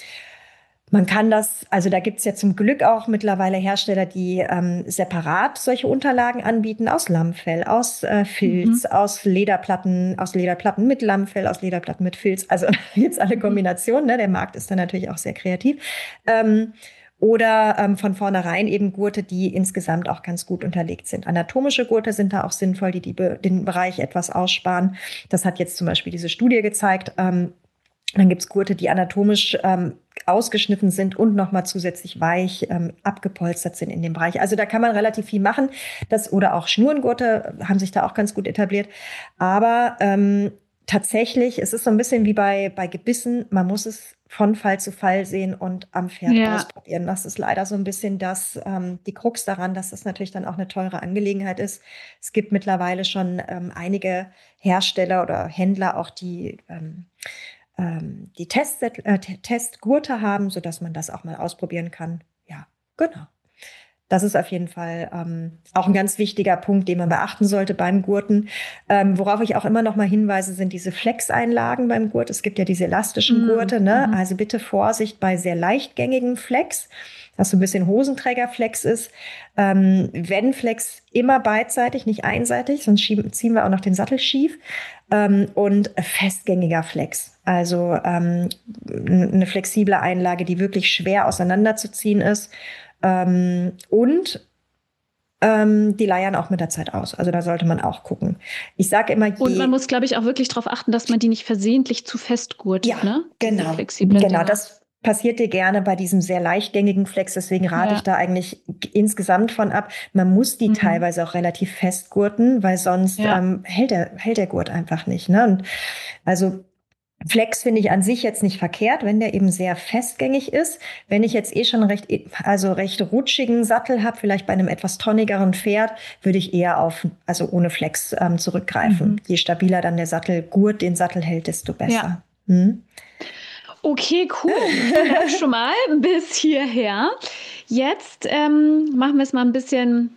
Man kann das, also da gibt's ja zum Glück auch mittlerweile Hersteller, die ähm, separat solche Unterlagen anbieten, aus Lammfell, aus äh, Filz, mhm. aus Lederplatten, aus Lederplatten mit Lammfell, aus Lederplatten mit Filz. Also jetzt alle Kombinationen, ne? Der Markt ist da natürlich auch sehr kreativ. Ähm, Oder ähm, von vornherein eben Gurte, die insgesamt auch ganz gut unterlegt sind. Anatomische Gurte sind da auch sinnvoll, die, die be- den Bereich etwas aussparen. Das hat jetzt zum Beispiel diese Studie gezeigt. Ähm, dann gibt's Gurte, die anatomisch ähm, ausgeschnitten sind und nochmal zusätzlich weich ähm, abgepolstert sind in dem Bereich. Also da kann man relativ viel machen. Das, oder auch Schnurengurte haben sich da auch ganz gut etabliert. Aber ähm, tatsächlich, es ist so ein bisschen wie bei, bei Gebissen, man muss es von Fall zu Fall sehen und am Pferd ja. ausprobieren. Das ist leider so ein bisschen das, ähm, die Krux daran, dass das natürlich dann auch eine teure Angelegenheit ist. Es gibt mittlerweile schon ähm, einige Hersteller oder Händler auch, die ähm, ähm, die Test, äh, Testgurte haben, sodass man das auch mal ausprobieren kann. Ja, genau. Das ist auf jeden Fall ähm, auch ein ganz wichtiger Punkt, den man beachten sollte beim Gurten. Ähm, worauf ich auch immer noch mal hinweise, sind diese Flex-Einlagen beim Gurt. Es gibt ja diese elastischen mm, Gurte, ne? Mm-hmm. Also bitte Vorsicht bei sehr leichtgängigen Flex, was so ein bisschen Hosenträgerflex ist. Ähm, wenn Flex immer beidseitig, nicht einseitig, sonst schieben, ziehen wir auch noch den Sattel schief. Ähm, und festgängiger Flex, also ähm, eine flexible Einlage, die wirklich schwer auseinanderzuziehen ist. Ähm, und ähm, die leiern auch mit der Zeit aus. Also da sollte man auch gucken. Ich sage immer, je und man muss, glaube ich, auch wirklich darauf achten, dass man die nicht versehentlich zu fest gurtet. Ja, ne? genau. Genau, das passiert dir gerne bei diesem sehr leichtgängigen Flex. Deswegen rate ja. ich da eigentlich insgesamt von ab. Man muss die mhm. teilweise auch relativ fest gurten, weil sonst ja. ähm, hält der, hält der Gurt einfach nicht. Ne? Und also Flex finde ich an sich jetzt nicht verkehrt, wenn der eben sehr festgängig ist. Wenn ich jetzt eh schon recht, also recht rutschigen Sattel habe, vielleicht bei einem etwas tonnigeren Pferd, würde ich eher auf, also ohne Flex ähm, zurückgreifen. Mhm. Je stabiler dann der Sattelgurt den Sattel hält, desto besser. Ja. Hm? Okay, cool. Vielen Dank schon mal bis hierher. Jetzt ähm, machen wir es mal ein bisschen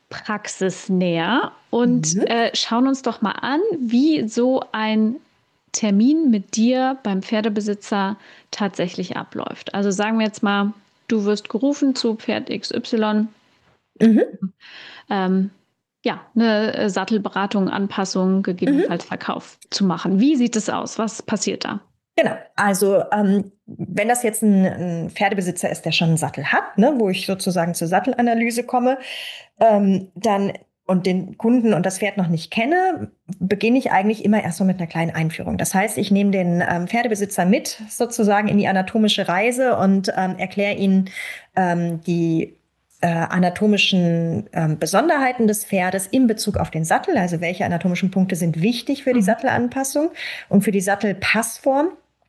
praxisnäher und mhm. äh, schauen uns doch mal an, wie so ein Termin mit dir beim Pferdebesitzer tatsächlich abläuft. Also sagen wir jetzt mal, du wirst gerufen zu Pferd X Y. Mhm. Ähm, ja, eine Sattelberatung, Anpassung, gegebenenfalls mhm. Verkauf zu machen. Wie sieht es aus? Was passiert da? Genau, also ähm, wenn das jetzt ein, ein Pferdebesitzer ist, der schon einen Sattel hat, ne, wo ich sozusagen zur Sattelanalyse komme, ähm, dann und den Kunden und das Pferd noch nicht kenne, beginne ich eigentlich immer erst so mit einer kleinen Einführung. Das heißt, ich nehme den ähm, Pferdebesitzer mit sozusagen in die anatomische Reise und ähm, erkläre ihnen ähm, die äh, anatomischen ähm, Besonderheiten des Pferdes in Bezug auf den Sattel. Also welche anatomischen Punkte sind wichtig für die Sattelanpassung und für die Sattelpassform.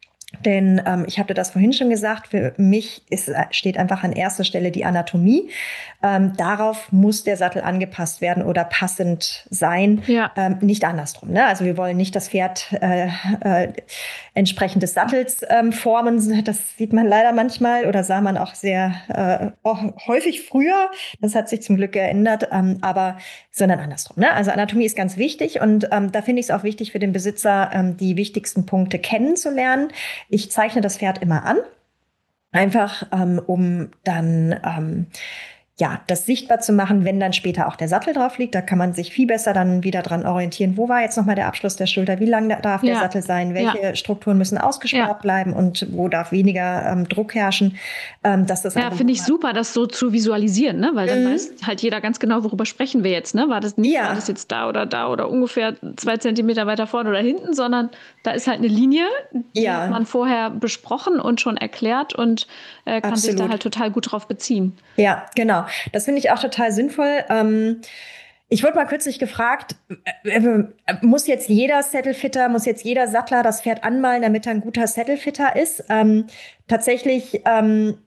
Denn ähm, ich hatte das vorhin schon gesagt, für mich ist, steht einfach an erster Stelle die Anatomie. Ähm, darauf muss der Sattel angepasst werden oder passend sein, ja. ähm, nicht andersrum. Ne? Also wir wollen nicht das Pferd äh, äh, entsprechend des Sattels ähm, formen. Das sieht man leider manchmal oder sah man auch sehr äh, auch häufig früher. Das hat sich zum Glück geändert, ähm, aber sondern andersrum. Ne? Also Anatomie ist ganz wichtig und ähm, da finde ich es auch wichtig für den Besitzer, ähm, die wichtigsten Punkte kennenzulernen. Ich zeichne das Pferd immer an, einfach ähm, um dann ähm, ja, das sichtbar zu machen, wenn dann später auch der Sattel drauf liegt. Da kann man sich viel besser dann wieder dran orientieren. Wo war jetzt nochmal der Abschluss der Schulter? Wie lang darf ja. der Sattel sein? Welche ja. Strukturen müssen ausgespart ja. bleiben? Und wo darf weniger ähm, Druck herrschen? Ähm, dass das ja, finde ich super, das so zu visualisieren, ne? Weil dann mhm. weiß halt jeder ganz genau, worüber sprechen wir jetzt. Ne? War das nicht, ja. war das jetzt da oder da oder ungefähr zwei Zentimeter weiter vorne oder hinten, sondern da ist halt eine Linie, die ja. hat man vorher besprochen und schon erklärt und äh, kann Absolut. sich da halt total gut drauf beziehen. Ja, genau. Das finde ich auch total sinnvoll. Ähm, ich wurde mal kürzlich gefragt, äh, muss jetzt jeder Saddlefitter, muss jetzt jeder Sattler das Pferd anmalen, damit er ein guter Saddlefitter ist? Ähm, tatsächlich ähm,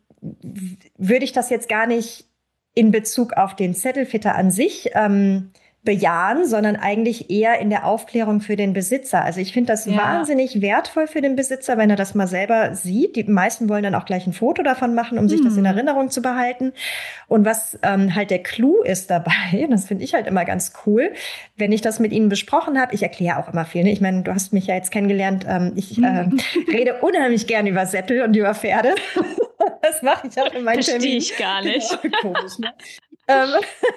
würde ich das jetzt gar nicht in Bezug auf den Saddlefitter an sich ähm, bejahen, sondern eigentlich eher in der Aufklärung für den Besitzer. Also ich finde das ja. wahnsinnig wertvoll für den Besitzer, wenn er das mal selber sieht. Die meisten wollen dann auch gleich ein Foto davon machen, um mhm. sich das in Erinnerung zu behalten. Und was ähm, halt der Clou ist dabei, das finde ich halt immer ganz cool, wenn ich das mit ihnen besprochen habe. Ich erkläre auch immer viel. Ne? Ich meine, du hast mich ja jetzt kennengelernt. Ähm, ich äh, rede unheimlich gerne über Sättel und über Pferde. Das mache ich auch in meinen Verstehe Termin. ich gar nicht. Genau, komisch, ne? ähm,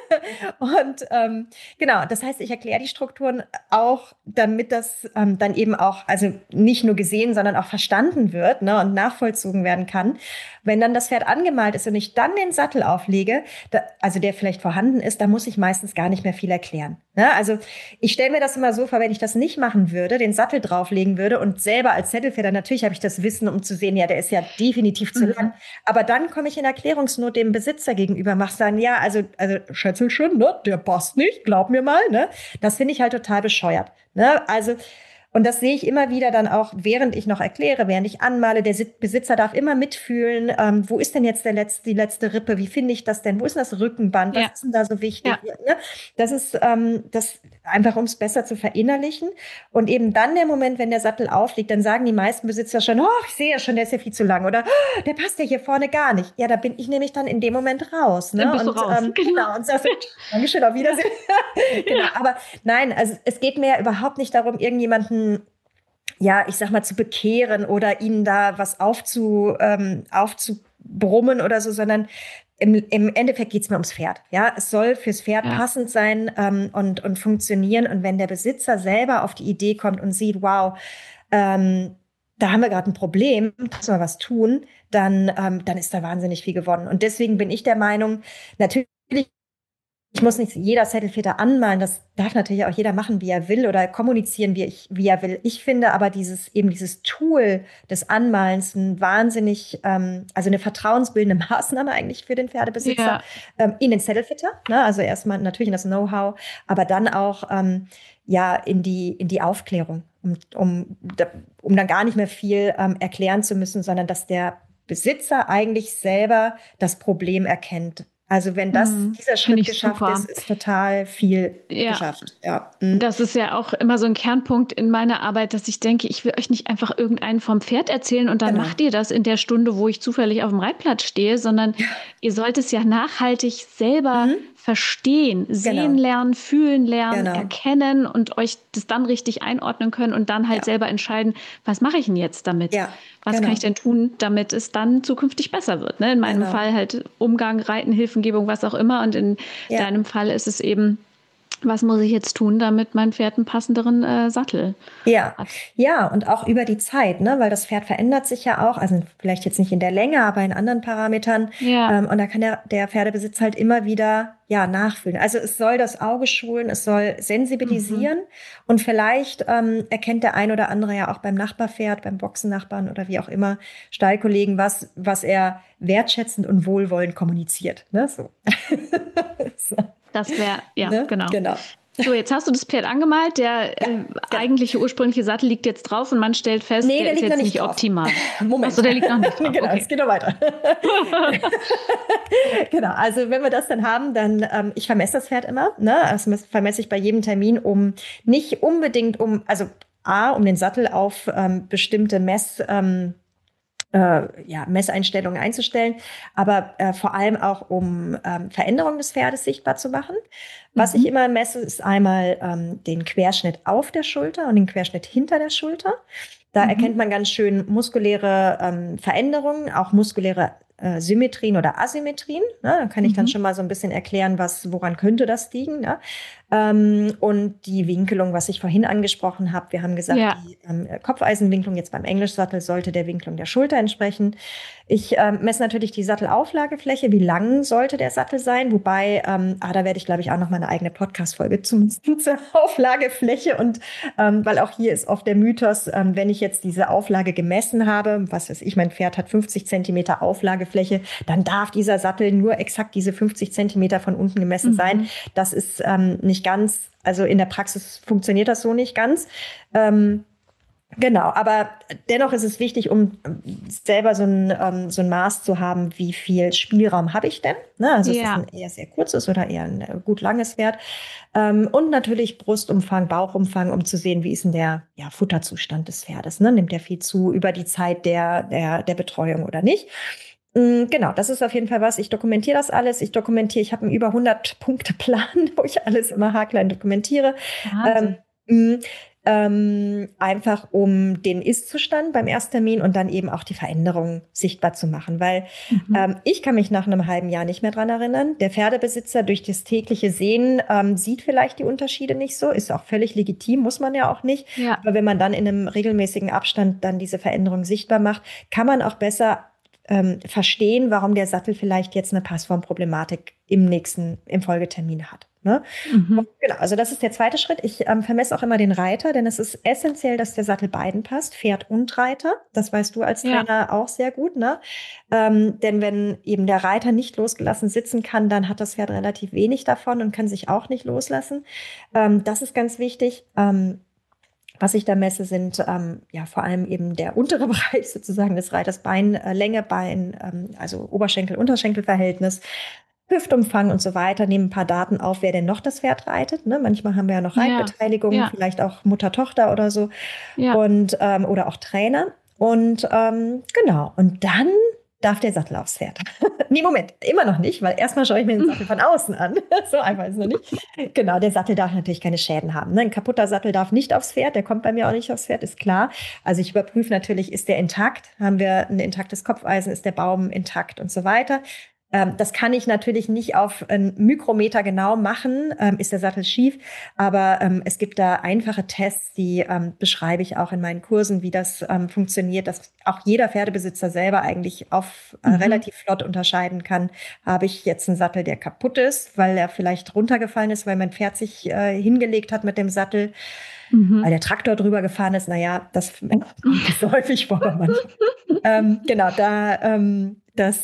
und ähm, genau, das heißt, ich erkläre die Strukturen auch, damit das ähm, dann eben auch, also nicht nur gesehen, sondern auch verstanden wird, ne, und nachvollzogen werden kann. Wenn dann das Pferd angemalt ist und ich dann den Sattel auflege, da, also der vielleicht vorhanden ist, da muss ich meistens gar nicht mehr viel erklären. Ne? Also ich stelle mir das immer so vor, wenn ich das nicht machen würde, den Sattel drauflegen würde und selber als Saddlefitter, natürlich habe ich das Wissen, um zu sehen, ja, der ist ja definitiv zu mhm. lang. Aber dann komme ich in Erklärungsnot dem Besitzer gegenüber, mach sagen, ja, also, also Schätzelchen, ne, der passt nicht, glaub mir mal, ne. Das finde ich halt total bescheuert, ne. Also, und das sehe ich immer wieder dann auch, während ich noch erkläre, während ich anmale. Der Besitzer darf immer mitfühlen, ähm, wo ist denn jetzt der letzte, die letzte Rippe? Wie finde ich das denn? Wo ist denn das Rückenband? Was ja. ist denn da so wichtig? Ja. Ne? Das ist ähm, das einfach, um es besser zu verinnerlichen. Und eben dann der Moment, wenn der Sattel aufliegt, dann sagen die meisten Besitzer schon, oh, ich sehe ja schon, der ist ja viel zu lang. Oder oh, der passt ja hier vorne gar nicht. Ja, da bin ich nämlich dann in dem Moment raus. Ne? Dann bist und, du raus. Ähm, genau. Und sagst, Dankeschön, auf Wiedersehen. Ja. Genau. Aber nein, also es geht mir ja überhaupt nicht darum, irgendjemanden ja, ich sag mal, zu bekehren oder ihnen da was aufzu, ähm, aufzubrummen oder so, sondern im, im Endeffekt geht's mir ums Pferd. Ja, es soll fürs Pferd ja. passend sein ähm, und, und funktionieren. Und wenn der Besitzer selber auf die Idee kommt und sieht, wow, ähm, da haben wir gerade ein Problem, müssen wir was tun, dann, ähm, dann ist da wahnsinnig viel gewonnen. Und deswegen bin ich der Meinung, natürlich, ich muss nicht jeder Saddlefitter anmalen, das darf natürlich auch jeder machen, wie er will oder kommunizieren, wie, ich, wie er will. Ich finde aber dieses eben dieses Tool des Anmalens ein wahnsinnig, ähm, also eine vertrauensbildende Maßnahme eigentlich für den Pferdebesitzer ja. ähm, in den Saddlefitter. Ne? Also erstmal natürlich in das Know-how, aber dann auch ähm, ja in die in die Aufklärung, um, um, um dann gar nicht mehr viel ähm, erklären zu müssen, sondern dass der Besitzer eigentlich selber das Problem erkennt. Also wenn das, mhm. dieser Schritt geschafft super. ist, ist total viel ja. geschafft. Ja. Mhm. Das ist ja auch immer so ein Kernpunkt in meiner Arbeit, dass ich denke, ich will euch nicht einfach irgendeinen vom Pferd erzählen und dann genau. macht ihr das in der Stunde, wo ich zufällig auf dem Reitplatz stehe, sondern ja. ihr sollt es ja nachhaltig selber mhm. verstehen, sehen Genau. lernen, fühlen lernen, Genau. erkennen und euch das dann richtig einordnen können und dann halt Ja. selber entscheiden, was mache ich denn jetzt damit? Ja, Was genau. kann ich denn tun, damit es dann zukünftig besser wird? Ne? In meinem Genau. Fall halt Umgang, Reiten, Hilfengebung, was auch immer. Und in Ja. deinem Fall ist es eben, was muss ich jetzt tun, damit mein Pferd einen passenderen äh, Sattel Ja, hat? ja, und auch über die Zeit, ne? Weil das Pferd verändert sich ja auch, also vielleicht jetzt nicht in der Länge, aber in anderen Parametern. Ja. Ähm, und da kann der, der Pferdebesitzer halt immer wieder ja nachfühlen. Also es soll das Auge schulen, es soll sensibilisieren Mhm. und vielleicht ähm, erkennt der ein oder andere ja auch beim Nachbarpferd, beim Boxennachbarn oder wie auch immer, Stallkollegen, was, was er wertschätzend und wohlwollend kommuniziert. Ne? So. So. Das wäre, ja, Ne? genau. Genau. So, jetzt hast du das Pferd angemalt, der Ja, äh, genau. eigentliche ursprüngliche Sattel liegt jetzt drauf und man stellt fest, Nee, der, der ist liegt jetzt noch nicht, nicht drauf. optimal. Moment. Achso, der liegt noch nicht drauf. Genau, Okay. es geht noch weiter. Genau, also wenn wir das dann haben, dann, ähm, ich vermesse das Pferd immer, ne? Das vermesse ich bei jedem Termin, um nicht unbedingt um, also A, um den Sattel auf ähm, bestimmte Mess, ähm, äh, ja, Messeinstellungen einzustellen, aber äh, vor allem auch, um ähm, Veränderungen des Pferdes sichtbar zu machen. Was Mhm. ich immer messe, ist einmal ähm, den Querschnitt auf der Schulter und den Querschnitt hinter der Schulter. Da Mhm. erkennt man ganz schön muskuläre ähm, Veränderungen, auch muskuläre äh, Symmetrien oder Asymmetrien. Ne? Da kann ich Mhm. dann schon mal so ein bisschen erklären, was, woran könnte das liegen. Ne? Ähm, und die Winkelung, was ich vorhin angesprochen habe. Wir haben gesagt, Ja. die ähm, Kopfeisenwinklung jetzt beim Englischsattel sollte der Winklung der Schulter entsprechen. Ich ähm, messe natürlich die Sattelauflagefläche. Wie lang sollte der Sattel sein? Wobei, ähm, ah, da werde ich, glaube ich, auch noch mal eine eigene Podcast-Folge zum, zur Auflagefläche. Und ähm, weil auch hier ist oft der Mythos, ähm, wenn ich jetzt diese Auflage gemessen habe, was weiß ich, mein Pferd hat fünfzig Zentimeter Auflagefläche, dann darf dieser Sattel nur exakt diese fünfzig Zentimeter von unten gemessen Mhm. sein. Das ist ähm, nicht ganz, also in der Praxis funktioniert das so nicht ganz. Ähm, Genau, aber dennoch ist es wichtig, um selber so ein, ähm, so ein Maß zu haben, wie viel Spielraum habe ich denn? Ne? Also Ja. ist es ein eher sehr kurzes oder eher ein gut langes Pferd? Ähm, und natürlich Brustumfang, Bauchumfang, um zu sehen, wie ist denn der ja, Futterzustand des Pferdes? Ne? Nimmt der viel zu über die Zeit der, der, der Betreuung oder nicht? Genau, das ist auf jeden Fall was. Ich dokumentiere das alles. Ich dokumentiere, ich habe einen über hundert Punkte Plan, wo ich alles immer haarklein dokumentiere. Wahnsinn. Ähm, ähm, einfach um den Ist-Zustand beim Ersttermin und dann eben auch die Veränderungen sichtbar zu machen. Weil Mhm. ähm, ich kann mich nach einem halben Jahr nicht mehr dran erinnern. Der Pferdebesitzer durch das tägliche Sehen ähm, sieht vielleicht die Unterschiede nicht so. Ist auch völlig legitim, muss man ja auch nicht. Ja. Aber wenn man dann in einem regelmäßigen Abstand dann diese Veränderungen sichtbar macht, kann man auch besser ähm, verstehen, warum der Sattel vielleicht jetzt eine Passformproblematik im nächsten, im Folgetermin hat. Ne? Mhm. Genau, also das ist der zweite Schritt. Ich ähm, vermesse auch immer den Reiter, denn es ist essentiell, dass der Sattel beiden passt, Pferd und Reiter. Das weißt du als Ja. Trainer auch sehr gut, ne? Ähm, denn wenn eben der Reiter nicht losgelassen sitzen kann, dann hat das Pferd relativ wenig davon und kann sich auch nicht loslassen. Ähm, das ist ganz wichtig. Ähm, Was ich da messe, sind ähm, ja vor allem eben der untere Bereich sozusagen des Reiters, Beinlänge, Bein, ähm, also Oberschenkel-Unterschenkel-Verhältnis, Hüftumfang und so weiter, nehmen ein paar Daten auf, wer denn noch das Pferd reitet. Ne? Manchmal haben wir ja noch Ja. Reitbeteiligung, Ja. vielleicht auch Mutter-Tochter oder so. Ja. Und, ähm, oder auch Trainer. Und ähm, genau, und dann darf der Sattel aufs Pferd. Nee, Moment, immer noch nicht, weil erstmal schaue ich mir den Sattel von außen an. So einfach ist es noch nicht. Genau, der Sattel darf natürlich keine Schäden haben. Ne? Ein kaputter Sattel darf nicht aufs Pferd, der kommt bei mir auch nicht aufs Pferd, ist klar. Also ich überprüfe natürlich, ist der intakt? Haben wir ein intaktes Kopfeisen? Ist der Baum intakt und so weiter? Ähm, das kann ich natürlich nicht auf einen Mikrometer genau machen, ähm, ist der Sattel schief, aber ähm, es gibt da einfache Tests, die ähm, beschreibe ich auch in meinen Kursen, wie das ähm, funktioniert, dass auch jeder Pferdebesitzer selber eigentlich auf äh, Mhm. relativ flott unterscheiden kann, habe ich jetzt einen Sattel, der kaputt ist, weil er vielleicht runtergefallen ist, weil mein Pferd sich äh, hingelegt hat mit dem Sattel, Mhm. weil der Traktor drüber gefahren ist. Naja, das kommt nicht so häufig vor, aber manchmal. ähm, genau, da ähm, das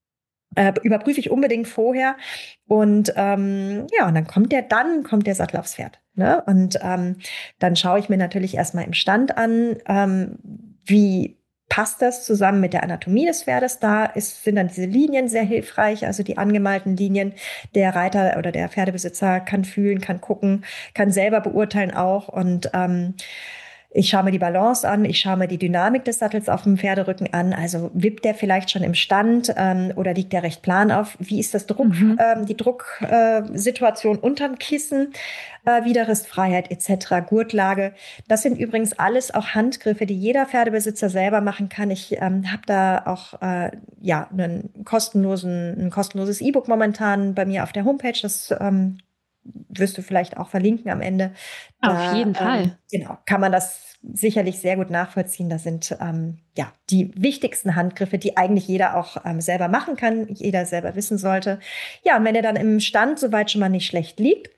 Äh, überprüfe ich unbedingt vorher. Und ähm, ja, und dann kommt der, dann kommt der Sattel aufs Pferd. Ne? Und ähm, dann schaue ich mir natürlich erstmal im Stand an, ähm, wie passt das zusammen mit der Anatomie des Pferdes. Da ist, sind dann diese Linien sehr hilfreich, also die angemalten Linien. Der Reiter oder der Pferdebesitzer kann fühlen, kann gucken, kann selber beurteilen auch. Und ähm, Ich schaue mir die Balance an, ich schaue mir die Dynamik des Sattels auf dem Pferderücken an. Also wippt der vielleicht schon im Stand ähm, oder liegt der recht plan auf? Wie ist das Druck, mhm. ähm, die Drucksituation äh, unterm Kissen? Äh, Widerristfreiheit et cetera, Gurtlage. Das sind übrigens alles auch Handgriffe, die jeder Pferdebesitzer selber machen kann. Ich ähm, habe da auch äh, ja einen kostenlosen, ein kostenloses E-Book momentan bei mir auf der Homepage. Das ähm, wirst du vielleicht auch verlinken am Ende. Da, auf jeden Fall. Ähm, genau, kann man das sicherlich sehr gut nachvollziehen. Das sind ähm, ja die wichtigsten Handgriffe, die eigentlich jeder auch ähm, selber machen kann, jeder selber wissen sollte. Ja, und wenn er dann im Stand soweit schon mal nicht schlecht liegt,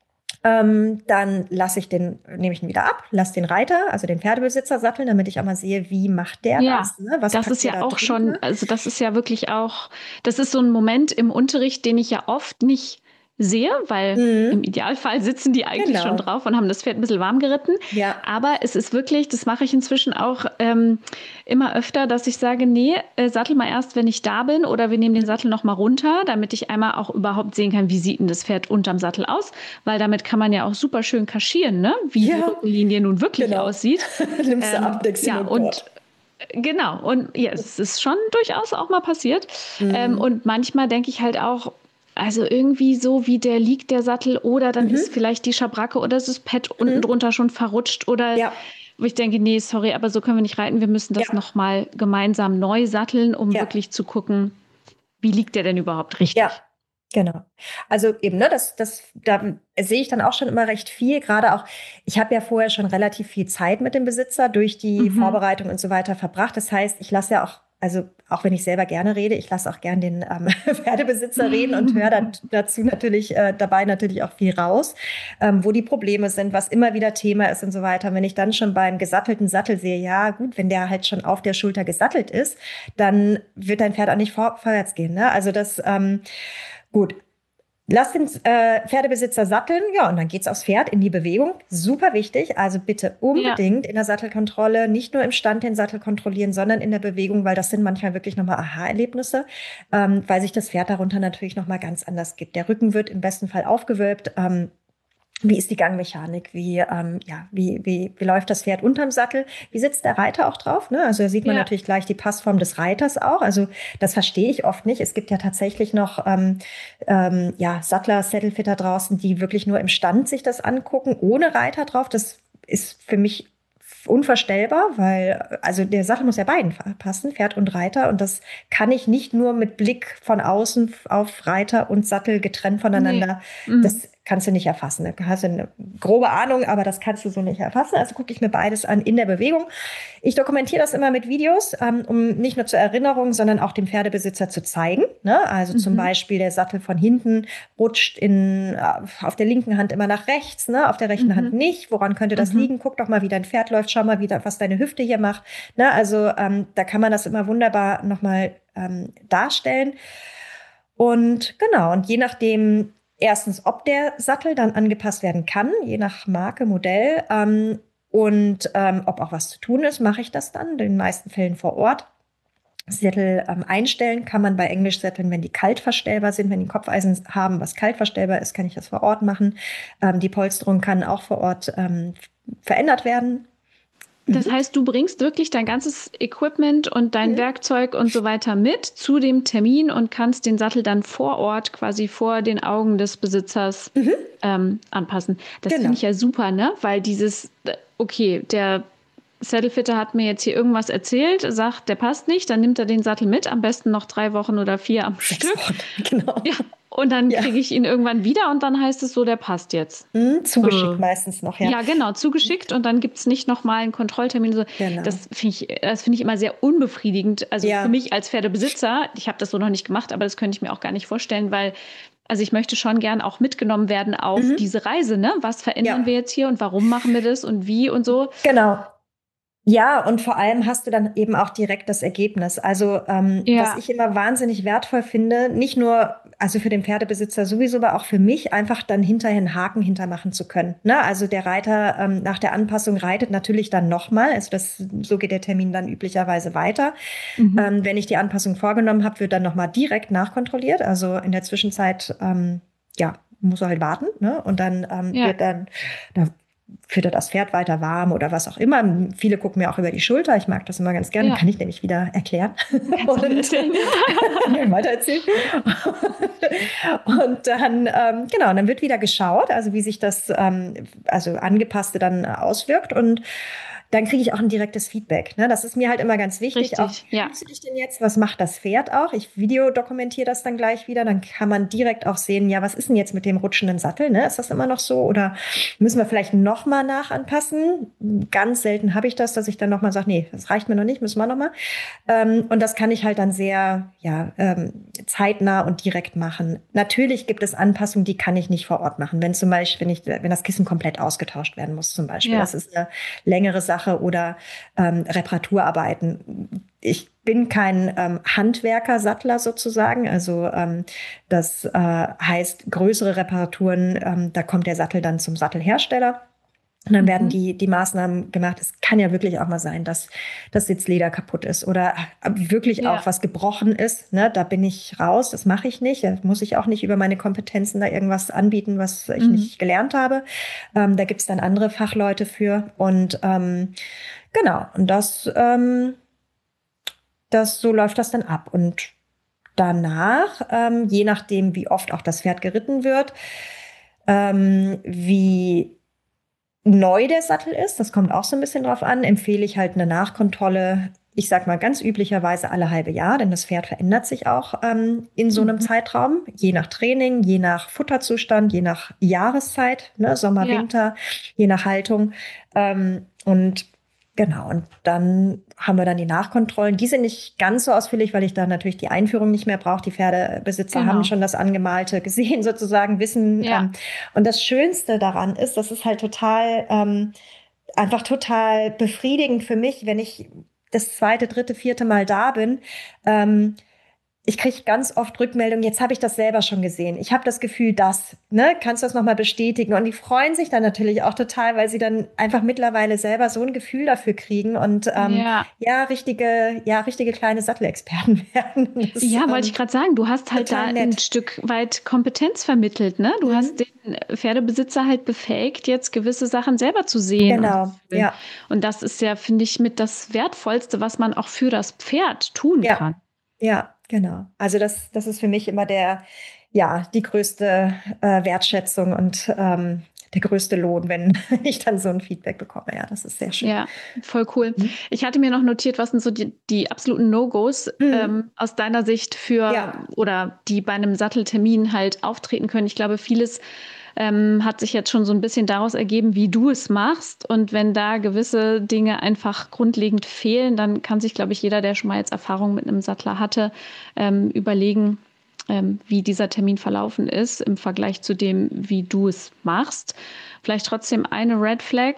ähm, dann lasse ich den, nehme ich ihn wieder ab, lasse den Reiter, also den Pferdebesitzer satteln, damit ich auch mal sehe, wie macht der ja, das? Ne? Was das ist ja da auch drin, schon, ne? Also das ist ja wirklich auch, das ist so ein Moment im Unterricht, den ich ja oft nicht sehe, weil mhm. im Idealfall sitzen die eigentlich genau. schon drauf und haben das Pferd ein bisschen warm geritten. Ja. Aber es ist wirklich, das mache ich inzwischen auch ähm, immer öfter, dass ich sage, nee, äh, sattel mal erst, wenn ich da bin, oder wir nehmen den Sattel noch mal runter, damit ich einmal auch überhaupt sehen kann, wie sieht denn das Pferd unterm Sattel aus, weil damit kann man ja auch super schön kaschieren, ne? Wie ja. die Rückenlinie nun wirklich genau. aussieht. Nimmst du ähm, ab, ja, und genau, und ja, es ist schon durchaus auch mal passiert. Mhm. Ähm, und manchmal denke ich halt auch, also irgendwie so, wie der liegt, der Sattel, oder dann mhm. ist vielleicht die Schabracke oder das Pad mhm. unten drunter schon verrutscht, oder ja. wo ich denke, nee, sorry, aber so können wir nicht reiten, wir müssen das ja. nochmal gemeinsam neu satteln, um ja. wirklich zu gucken, wie liegt der denn überhaupt richtig. Ja. Genau. Also eben, ne, das, das, da sehe ich dann auch schon immer recht viel. Gerade auch, ich habe ja vorher schon relativ viel Zeit mit dem Besitzer durch die mhm. Vorbereitung und so weiter verbracht. Das heißt, ich lasse ja auch, also auch wenn ich selber gerne rede, ich lasse auch gern den ähm, Pferdebesitzer reden und höre dann dazu natürlich äh, dabei natürlich auch viel raus, ähm, wo die Probleme sind, was immer wieder Thema ist und so weiter. Wenn ich dann schon beim gesattelten Sattel sehe, ja gut, wenn der halt schon auf der Schulter gesattelt ist, dann wird dein Pferd auch nicht vor, vorwärts gehen. Ne? Also das ähm, Gut, lass den äh, Pferdebesitzer satteln, ja, und dann geht's aufs Pferd in die Bewegung. Super wichtig, also bitte unbedingt ja. in der Sattelkontrolle nicht nur im Stand den Sattel kontrollieren, sondern in der Bewegung, weil das sind manchmal wirklich nochmal Aha-Erlebnisse, ähm, weil sich das Pferd darunter natürlich nochmal ganz anders gibt. Der Rücken wird im besten Fall aufgewölbt. Ähm, Wie ist die Gangmechanik? Wie, ähm, ja, wie, wie, wie läuft das Pferd unterm Sattel? Wie sitzt der Reiter auch drauf? Ne? Also da sieht man ja. natürlich gleich die Passform des Reiters auch. Also das verstehe ich oft nicht. Es gibt ja tatsächlich noch ähm, ähm, ja, Sattler, Saddlefitter draußen, die wirklich nur im Stand sich das angucken, ohne Reiter drauf. Das ist für mich unvorstellbar, weil also der Sattel muss ja beiden passen, Pferd und Reiter, und das kann ich nicht nur mit Blick von außen auf Reiter und Sattel getrennt voneinander. Nee. Mhm. Das kannst du nicht erfassen. Da hast du eine grobe Ahnung, aber das kannst du so nicht erfassen. Also gucke ich mir beides an in der Bewegung. Ich dokumentiere das immer mit Videos, ähm, um nicht nur zur Erinnerung, sondern auch dem Pferdebesitzer zu zeigen. Ne? Also mhm. zum Beispiel der Sattel von hinten rutscht in, auf der linken Hand immer nach rechts, ne? Auf der rechten mhm. Hand nicht. Woran könnte das mhm. liegen? Guck doch mal, wie dein Pferd läuft. Schau mal, wie da, was deine Hüfte hier macht. Ne? Also ähm, da kann man das immer wunderbar nochmal ähm, darstellen. Und genau, und je nachdem, erstens, ob der Sattel dann angepasst werden kann, je nach Marke, Modell, ähm, und ähm, ob auch was zu tun ist, mache ich das dann, in den meisten Fällen vor Ort. Sättel ähm, einstellen kann man bei Englischsätteln, wenn die kalt verstellbar sind, wenn die Kopfeisen haben, was kalt verstellbar ist, kann ich das vor Ort machen. Ähm, die Polsterung kann auch vor Ort ähm, verändert werden. Das heißt, du bringst wirklich dein ganzes Equipment und dein mhm. Werkzeug und so weiter mit zu dem Termin und kannst den Sattel dann vor Ort quasi vor den Augen des Besitzers mhm. ähm, anpassen. Das genau. finde ich ja super, ne? Weil dieses, okay, der Saddlefitter hat mir jetzt hier irgendwas erzählt, sagt, der passt nicht, dann nimmt er den Sattel mit, am besten noch drei Wochen oder vier am Sechs Stück. Wochen, genau. Ja. Und dann ja. kriege ich ihn irgendwann wieder und dann heißt es so, der passt jetzt. Mhm, zugeschickt äh. meistens noch, ja. Ja, genau, zugeschickt und dann gibt es nicht nochmal einen Kontrolltermin. So. Genau. Das finde ich, das finde ich immer sehr unbefriedigend. Also ja. für mich als Pferdebesitzer, ich habe das so noch nicht gemacht, aber das könnte ich mir auch gar nicht vorstellen, weil also ich möchte schon gern auch mitgenommen werden auf mhm. diese Reise. Ne? Was verändern ja. wir jetzt hier und warum machen wir das und wie und so. Genau. Ja, und vor allem hast du dann eben auch direkt das Ergebnis. Also ähm, ja. was ich immer wahnsinnig wertvoll finde, nicht nur also für den Pferdebesitzer sowieso, aber auch für mich, einfach dann hinterher einen Haken hintermachen zu können. Ne? Also der Reiter ähm, nach der Anpassung reitet natürlich dann nochmal. Also das, so geht der Termin dann üblicherweise weiter. Mhm. Ähm, wenn ich die Anpassung vorgenommen habe, wird dann nochmal direkt nachkontrolliert. Also in der Zwischenzeit, ähm, ja, muss er halt warten. Ne? Und dann ähm, ja. wird dann... Da, führt er das Pferd weiter warm oder was auch immer. Viele gucken mir auch über die Schulter. Ich mag das immer ganz gerne. Ja. Kann ich nämlich wieder erklären. Und weiter erzählen. Und dann, ähm, genau, dann wird wieder geschaut, also wie sich das, ähm, also Angepasste dann auswirkt. Und dann kriege ich auch ein direktes Feedback. Ne? Das ist mir halt immer ganz wichtig. Richtig, auch, wie ja. fühlst du dich denn jetzt? Was macht das Pferd auch? Ich videodokumentiere das dann gleich wieder. Dann kann man direkt auch sehen, ja, was ist denn jetzt mit dem rutschenden Sattel? Ne? Ist das immer noch so? Oder müssen wir vielleicht noch mal nachanpassen? Ganz selten habe ich das, dass ich dann noch mal sage, nee, das reicht mir noch nicht, müssen wir noch mal. Ähm, und das kann ich halt dann sehr ja, ähm, zeitnah und direkt machen. Natürlich gibt es Anpassungen, die kann ich nicht vor Ort machen. Wenn zum Beispiel, wenn, ich, wenn das Kissen komplett ausgetauscht werden muss zum Beispiel. Ja. Das ist eine längere Sache. Oder ähm, Reparaturarbeiten. Ich bin kein ähm, Handwerker, Sattler sozusagen. Also ähm, das äh, heißt, größere Reparaturen, ähm, da kommt der Sattel dann zum Sattelhersteller. Und dann werden die, die Maßnahmen gemacht. Es kann ja wirklich auch mal sein, dass das Sitzleder kaputt ist oder wirklich ja. auch was gebrochen ist. Ne? Da bin ich raus, das mache ich nicht. Da muss ich auch nicht über meine Kompetenzen da irgendwas anbieten, was ich mhm. nicht gelernt habe. Ähm, da gibt es dann andere Fachleute für. Und ähm, genau, und das, ähm, das, so läuft das dann ab. Und danach, ähm, je nachdem, wie oft auch das Pferd geritten wird, ähm, wie neu der Sattel ist, das kommt auch so ein bisschen drauf an, empfehle ich halt eine Nachkontrolle, ich sag mal ganz üblicherweise alle halbe Jahr, denn das Pferd verändert sich auch ähm, in so einem mhm. Zeitraum, je nach Training, je nach Futterzustand, je nach Jahreszeit, ne, Sommer, ja. Winter, je nach Haltung. Ähm, und genau, und dann haben wir dann die Nachkontrollen. Die sind nicht ganz so ausführlich, weil ich da natürlich die Einführung nicht mehr brauche. Die Pferdebesitzer genau. haben schon das Angemalte gesehen, sozusagen, wissen. Ja. Ähm, und das Schönste daran ist, das ist halt total, ähm, einfach total befriedigend für mich, wenn ich das zweite, dritte, vierte Mal da bin. Ähm, Ich kriege ganz oft Rückmeldungen, jetzt habe ich das selber schon gesehen. Ich habe das Gefühl, dass, ne, kannst du das nochmal bestätigen? Und die freuen sich dann natürlich auch total, weil sie dann einfach mittlerweile selber so ein Gefühl dafür kriegen und ähm, ja. ja, richtige, ja, richtige kleine Sattelexperten werden. Das, ja, wollte ähm, ich gerade sagen, du hast halt da nett. ein Stück weit Kompetenz vermittelt, ne? Du mhm. hast den Pferdebesitzer halt befähigt, jetzt gewisse Sachen selber zu sehen. Genau, und, ja. Und das ist ja, finde ich, mit das Wertvollste, was man auch für das Pferd tun ja. kann. Ja, genau. Also das, das ist für mich immer der, ja, die größte äh, Wertschätzung und ähm, der größte Lohn, wenn ich dann so ein Feedback bekomme. Ja, das ist sehr schön. Ja, voll cool. Mhm. Ich hatte mir noch notiert, was sind so die, die absoluten No-Gos mhm. ähm, aus deiner Sicht für ja. oder die bei einem Satteltermin halt auftreten können. Ich glaube, vieles Ähm, hat sich jetzt schon so ein bisschen daraus ergeben, wie du es machst. Und wenn da gewisse Dinge einfach grundlegend fehlen, dann kann sich, glaube ich, jeder, der schon mal jetzt Erfahrung mit einem Sattler hatte, ähm, überlegen, ähm, wie dieser Termin verlaufen ist im Vergleich zu dem, wie du es machst. Vielleicht trotzdem eine Red Flag?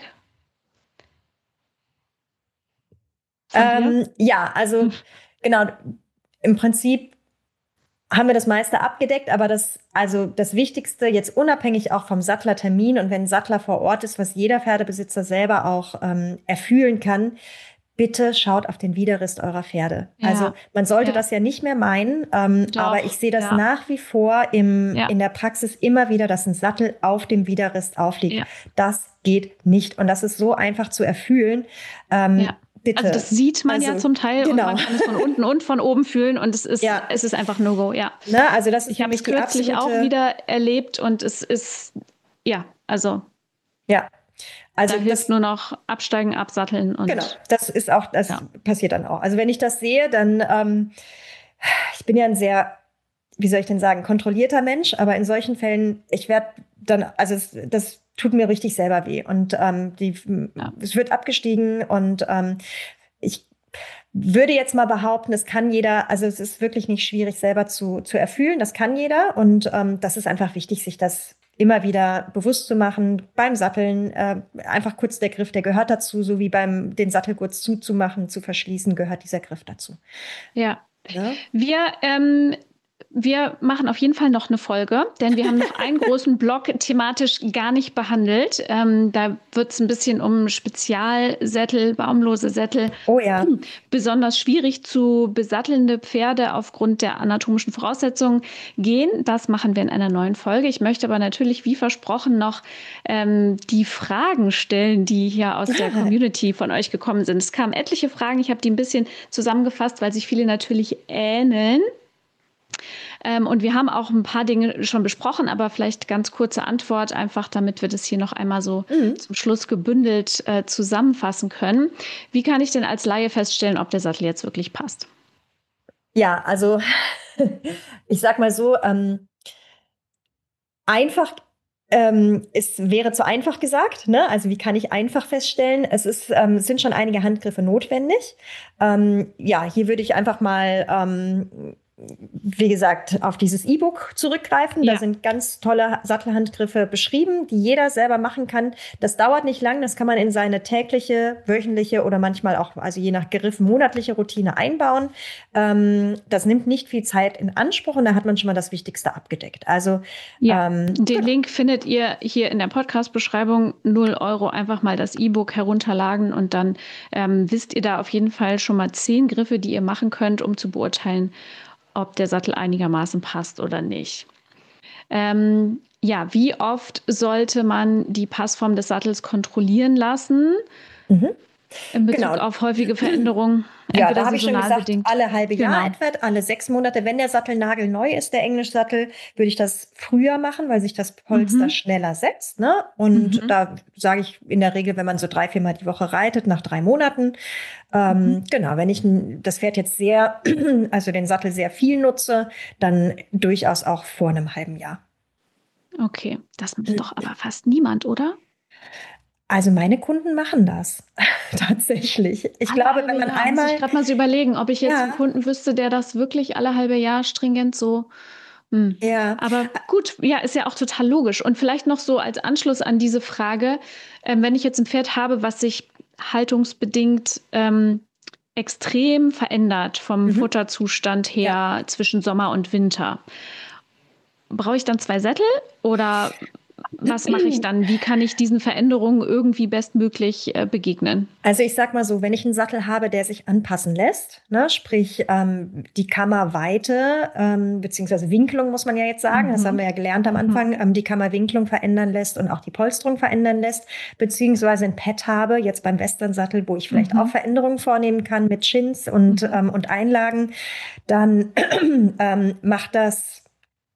Ähm, ja, also genau, im Prinzip haben wir das meiste abgedeckt, aber das, also das Wichtigste, jetzt unabhängig auch vom Sattlertermin und wenn ein Sattler vor Ort ist, was jeder Pferdebesitzer selber auch ähm, erfühlen kann, bitte schaut auf den Widerrist eurer Pferde. Ja. Also man sollte ja. das ja nicht mehr meinen, ähm, aber ich sehe das ja. nach wie vor im, ja. in der Praxis immer wieder, dass ein Sattel auf dem Widerrist aufliegt. Ja. Das geht nicht und das ist so einfach zu erfühlen. Ähm, ja. Bitte. Also das sieht man also, ja zum Teil genau. und man kann es von unten und von oben fühlen und es ist, ja. es ist einfach No-Go, ja. Na, also das ist ich habe es kürzlich auch wieder erlebt und es ist, ja, also ja. Also da hilft das, nur noch absteigen, absatteln. Und genau, das ist auch, das ja. passiert dann auch. Also wenn ich das sehe, dann, ähm, ich bin ja ein sehr, wie soll ich denn sagen, kontrollierter Mensch, aber in solchen Fällen, ich werde dann, also es, das tut mir richtig selber weh. Und ähm, die, ja. es wird abgestiegen und ähm, ich würde jetzt mal behaupten, es kann jeder, also es ist wirklich nicht schwierig, selber zu, zu erfühlen. Das kann jeder und ähm, das ist einfach wichtig, sich das immer wieder bewusst zu machen. Beim Satteln äh, einfach kurz der Griff, der gehört dazu, so wie beim den Sattelgurt zuzumachen, zu verschließen, gehört dieser Griff dazu. Ja, ja? wir ähm wir machen auf jeden Fall noch eine Folge, denn wir haben noch einen großen Block thematisch gar nicht behandelt. Ähm, da wird es ein bisschen um Spezialsättel, baumlose Sättel. Oh ja. Besonders schwierig zu besattelnde Pferde aufgrund der anatomischen Voraussetzungen gehen. Das machen wir in einer neuen Folge. Ich möchte aber natürlich, wie versprochen, noch ähm, die Fragen stellen, die hier aus der Community von euch gekommen sind. Es kamen etliche Fragen. Ich habe die ein bisschen zusammengefasst, weil sich viele natürlich ähneln. Ähm, und wir haben auch ein paar Dinge schon besprochen, aber vielleicht ganz kurze Antwort, einfach damit wir das hier noch einmal so mhm. zum Schluss gebündelt äh, zusammenfassen können. Wie kann ich denn als Laie feststellen, ob der Sattel jetzt wirklich passt? Ja, also ich sag mal so, ähm, einfach Ähm, es wäre zu einfach gesagt, ne? Also wie kann ich einfach feststellen? Es ist, ähm, es sind schon einige Handgriffe notwendig. Ähm, ja, hier würde ich einfach mal, ähm, wie gesagt, auf dieses E-Book zurückgreifen. Ja. Da sind ganz tolle Sattelhandgriffe beschrieben, die jeder selber machen kann. Das dauert nicht lang, das kann man in seine tägliche, wöchentliche oder manchmal auch, also je nach Griff, monatliche Routine einbauen. Ähm, das nimmt nicht viel Zeit in Anspruch und da hat man schon mal das Wichtigste abgedeckt. Also ja, ähm, den genau. Link findet ihr hier in der Podcast-Beschreibung. null Euro, einfach mal das E-Book herunterladen und dann ähm, wisst ihr da auf jeden Fall schon mal zehn Griffe, die ihr machen könnt, um zu beurteilen, ob der Sattel einigermaßen passt oder nicht. Ähm, ja, wie oft sollte man die Passform des Sattels kontrollieren lassen? Mhm. In Bezug genau. auf häufige Veränderungen? Ja, da habe ich schon gesagt, alle halbe genau. Jahr etwa, alle sechs Monate. Wenn der Sattel nagelneu ist, der Englischsattel, würde ich das früher machen, weil sich das Polster mhm. schneller setzt. Ne? Und mhm. da sage ich in der Regel, wenn man so drei, viermal die Woche reitet, nach drei Monaten. Ähm, mhm. Genau, wenn ich das Pferd jetzt sehr, also den Sattel sehr viel nutze, dann durchaus auch vor einem halben Jahr. Okay, das macht doch aber fast niemand, oder? Also meine Kunden machen das tatsächlich. Ich alle glaube, wenn man Jahr einmal... muss ich gerade mal so überlegen, ob ich jetzt ja. einen Kunden wüsste, der das wirklich alle halbe Jahr stringent so... Hm. Ja. Aber gut, ja, ist ja auch total logisch. Und vielleicht noch so als Anschluss an diese Frage, äh, wenn ich jetzt ein Pferd habe, was sich haltungsbedingt ähm, extrem verändert vom mhm. Futterzustand her ja. zwischen Sommer und Winter, brauche ich dann zwei Sättel oder... Was mache ich dann? Wie kann ich diesen Veränderungen irgendwie bestmöglich äh, begegnen? Also ich sag mal so, wenn ich einen Sattel habe, der sich anpassen lässt, ne, sprich ähm, die Kammerweite ähm, beziehungsweise Winkelung muss man ja jetzt sagen, mhm. das haben wir ja gelernt am Anfang, mhm. ähm, die Kammerwinkelung verändern lässt und auch die Polsterung verändern lässt, beziehungsweise ein Pad habe, jetzt beim Western-Sattel, wo ich vielleicht mhm. auch Veränderungen vornehmen kann mit Chins und, mhm. ähm, und Einlagen, dann ähm, macht das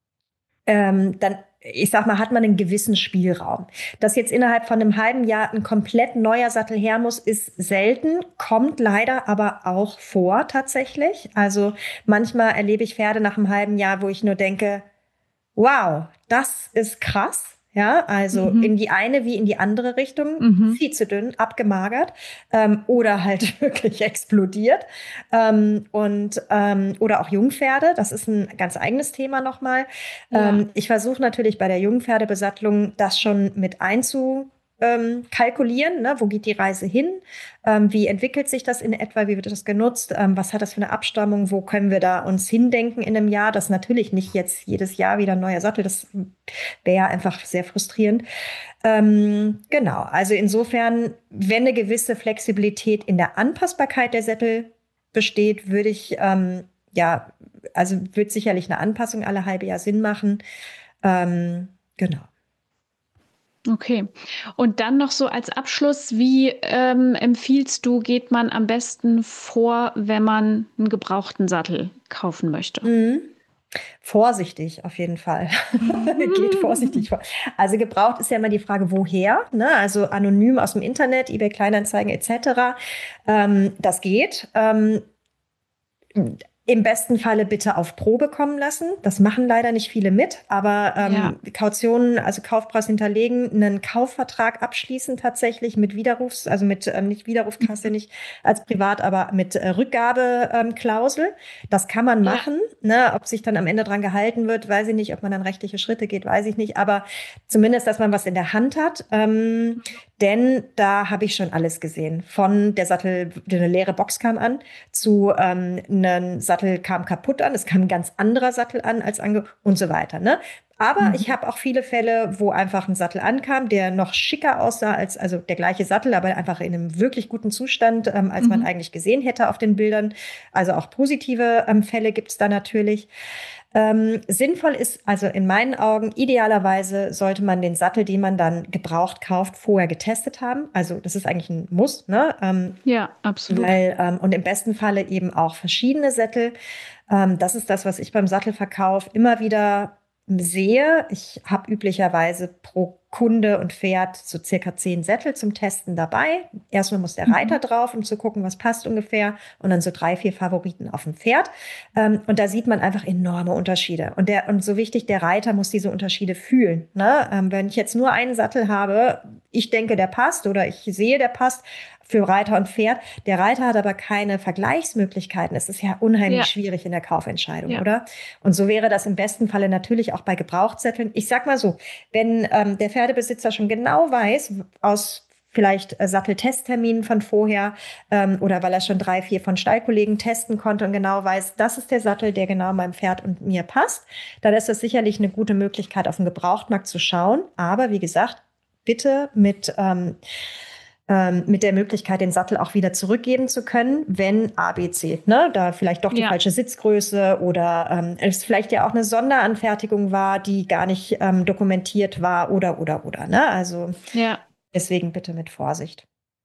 ähm, dann ich sag mal, hat man einen gewissen Spielraum. Dass jetzt innerhalb von einem halben Jahr ein komplett neuer Sattel her muss, ist selten, kommt leider aber auch vor tatsächlich. Also manchmal erlebe ich Pferde nach einem halben Jahr, wo ich nur denke, wow, das ist krass. Ja, also mhm. in die eine wie in die andere Richtung, mhm. viel zu dünn, abgemagert ähm, oder halt wirklich explodiert. Ähm, und ähm, oder auch Jungpferde, das ist ein ganz eigenes Thema nochmal. Ja. Ähm, ich versuche natürlich bei der Jungpferdebesattlung das schon mit einzu Ähm, kalkulieren, ne? Wo geht die Reise hin, ähm, wie entwickelt sich das in etwa, wie wird das genutzt, ähm, was hat das für eine Abstammung, wo können wir da uns hindenken in einem Jahr, das natürlich nicht jetzt jedes Jahr wieder ein neuer Sattel, das wäre ja einfach sehr frustrierend. Ähm, genau, also insofern, wenn eine gewisse Flexibilität in der Anpassbarkeit der Sättel besteht, würde ich, ähm, ja, also wird sicherlich eine Anpassung alle halbe Jahr Sinn machen. Ähm, genau. Okay. Und dann noch so als Abschluss, wie ähm, empfiehlst du, geht man am besten vor, wenn man einen gebrauchten Sattel kaufen möchte? Mhm. Vorsichtig auf jeden Fall. Geht vorsichtig vor. Also gebraucht ist ja immer die Frage, woher? Ne? Also anonym aus dem Internet, eBay Kleinanzeigen et cetera. Ähm, das geht. Ähm, Im besten Falle bitte auf Probe kommen lassen. Das machen leider nicht viele mit, aber ähm, ja. Kautionen, also Kaufpreis hinterlegen, einen Kaufvertrag abschließen tatsächlich mit Widerrufs, also mit ähm, nicht Widerrufskasse, nicht als privat, aber mit äh, Rückgabeklausel. Ähm, das kann man machen. Ja. Ne? Ob sich dann am Ende dran gehalten wird, weiß ich nicht. Ob man dann rechtliche Schritte geht, weiß ich nicht. Aber zumindest, dass man was in der Hand hat. Ähm, Denn da habe ich schon alles gesehen. Von der Sattel, eine leere Box kam an, zu ähm, ein Sattel kam kaputt an, es kam ein ganz anderer Sattel an als ange und so weiter. Ne? Aber mhm. ich habe auch viele Fälle, wo einfach ein Sattel ankam, der noch schicker aussah als, also der gleiche Sattel, aber einfach in einem wirklich guten Zustand, ähm, als mhm. man eigentlich gesehen hätte auf den Bildern. Also auch positive ähm, Fälle gibt es da natürlich. Ähm, sinnvoll ist also in meinen Augen, idealerweise sollte man den Sattel, den man dann gebraucht kauft, vorher getestet haben. Also das ist eigentlich ein Muss, ne? Ähm, ja, absolut. Weil, ähm, und im besten Falle eben auch verschiedene Sättel. Ähm, das ist das, was ich beim Sattelverkauf immer wieder sehe. Ich habe üblicherweise pro Kunde und Pferd so circa zehn Sättel zum Testen dabei. Erstmal muss der Reiter mhm. drauf, um zu gucken, was passt ungefähr. Und dann so drei, vier Favoriten auf dem Pferd. Ähm, und da sieht man einfach enorme Unterschiede. Und, der, und so wichtig, der Reiter muss diese Unterschiede fühlen. Ne? Ähm, wenn ich jetzt nur einen Sattel habe, ich denke, der passt oder ich sehe, der passt, für Reiter und Pferd. Der Reiter hat aber keine Vergleichsmöglichkeiten. Es ist ja unheimlich ja. schwierig in der Kaufentscheidung, ja. oder? Und so wäre das im besten Falle natürlich auch bei Gebrauchtsätteln. Ich sag mal so, wenn ähm, der Pferdebesitzer schon genau weiß, aus vielleicht äh, Satteltestterminen von vorher ähm, oder weil er schon drei, vier von Stallkollegen testen konnte und genau weiß, das ist der Sattel, der genau meinem Pferd und mir passt, dann ist das sicherlich eine gute Möglichkeit, auf den Gebrauchtmarkt zu schauen. Aber wie gesagt, bitte mit ähm, mit der Möglichkeit, den Sattel auch wieder zurückgeben zu können, wenn A B C, ne, da vielleicht doch die ja. falsche Sitzgröße oder ähm, es vielleicht ja auch eine Sonderanfertigung war, die gar nicht ähm, dokumentiert war oder, oder, oder, ne, also ja. deswegen bitte mit Vorsicht.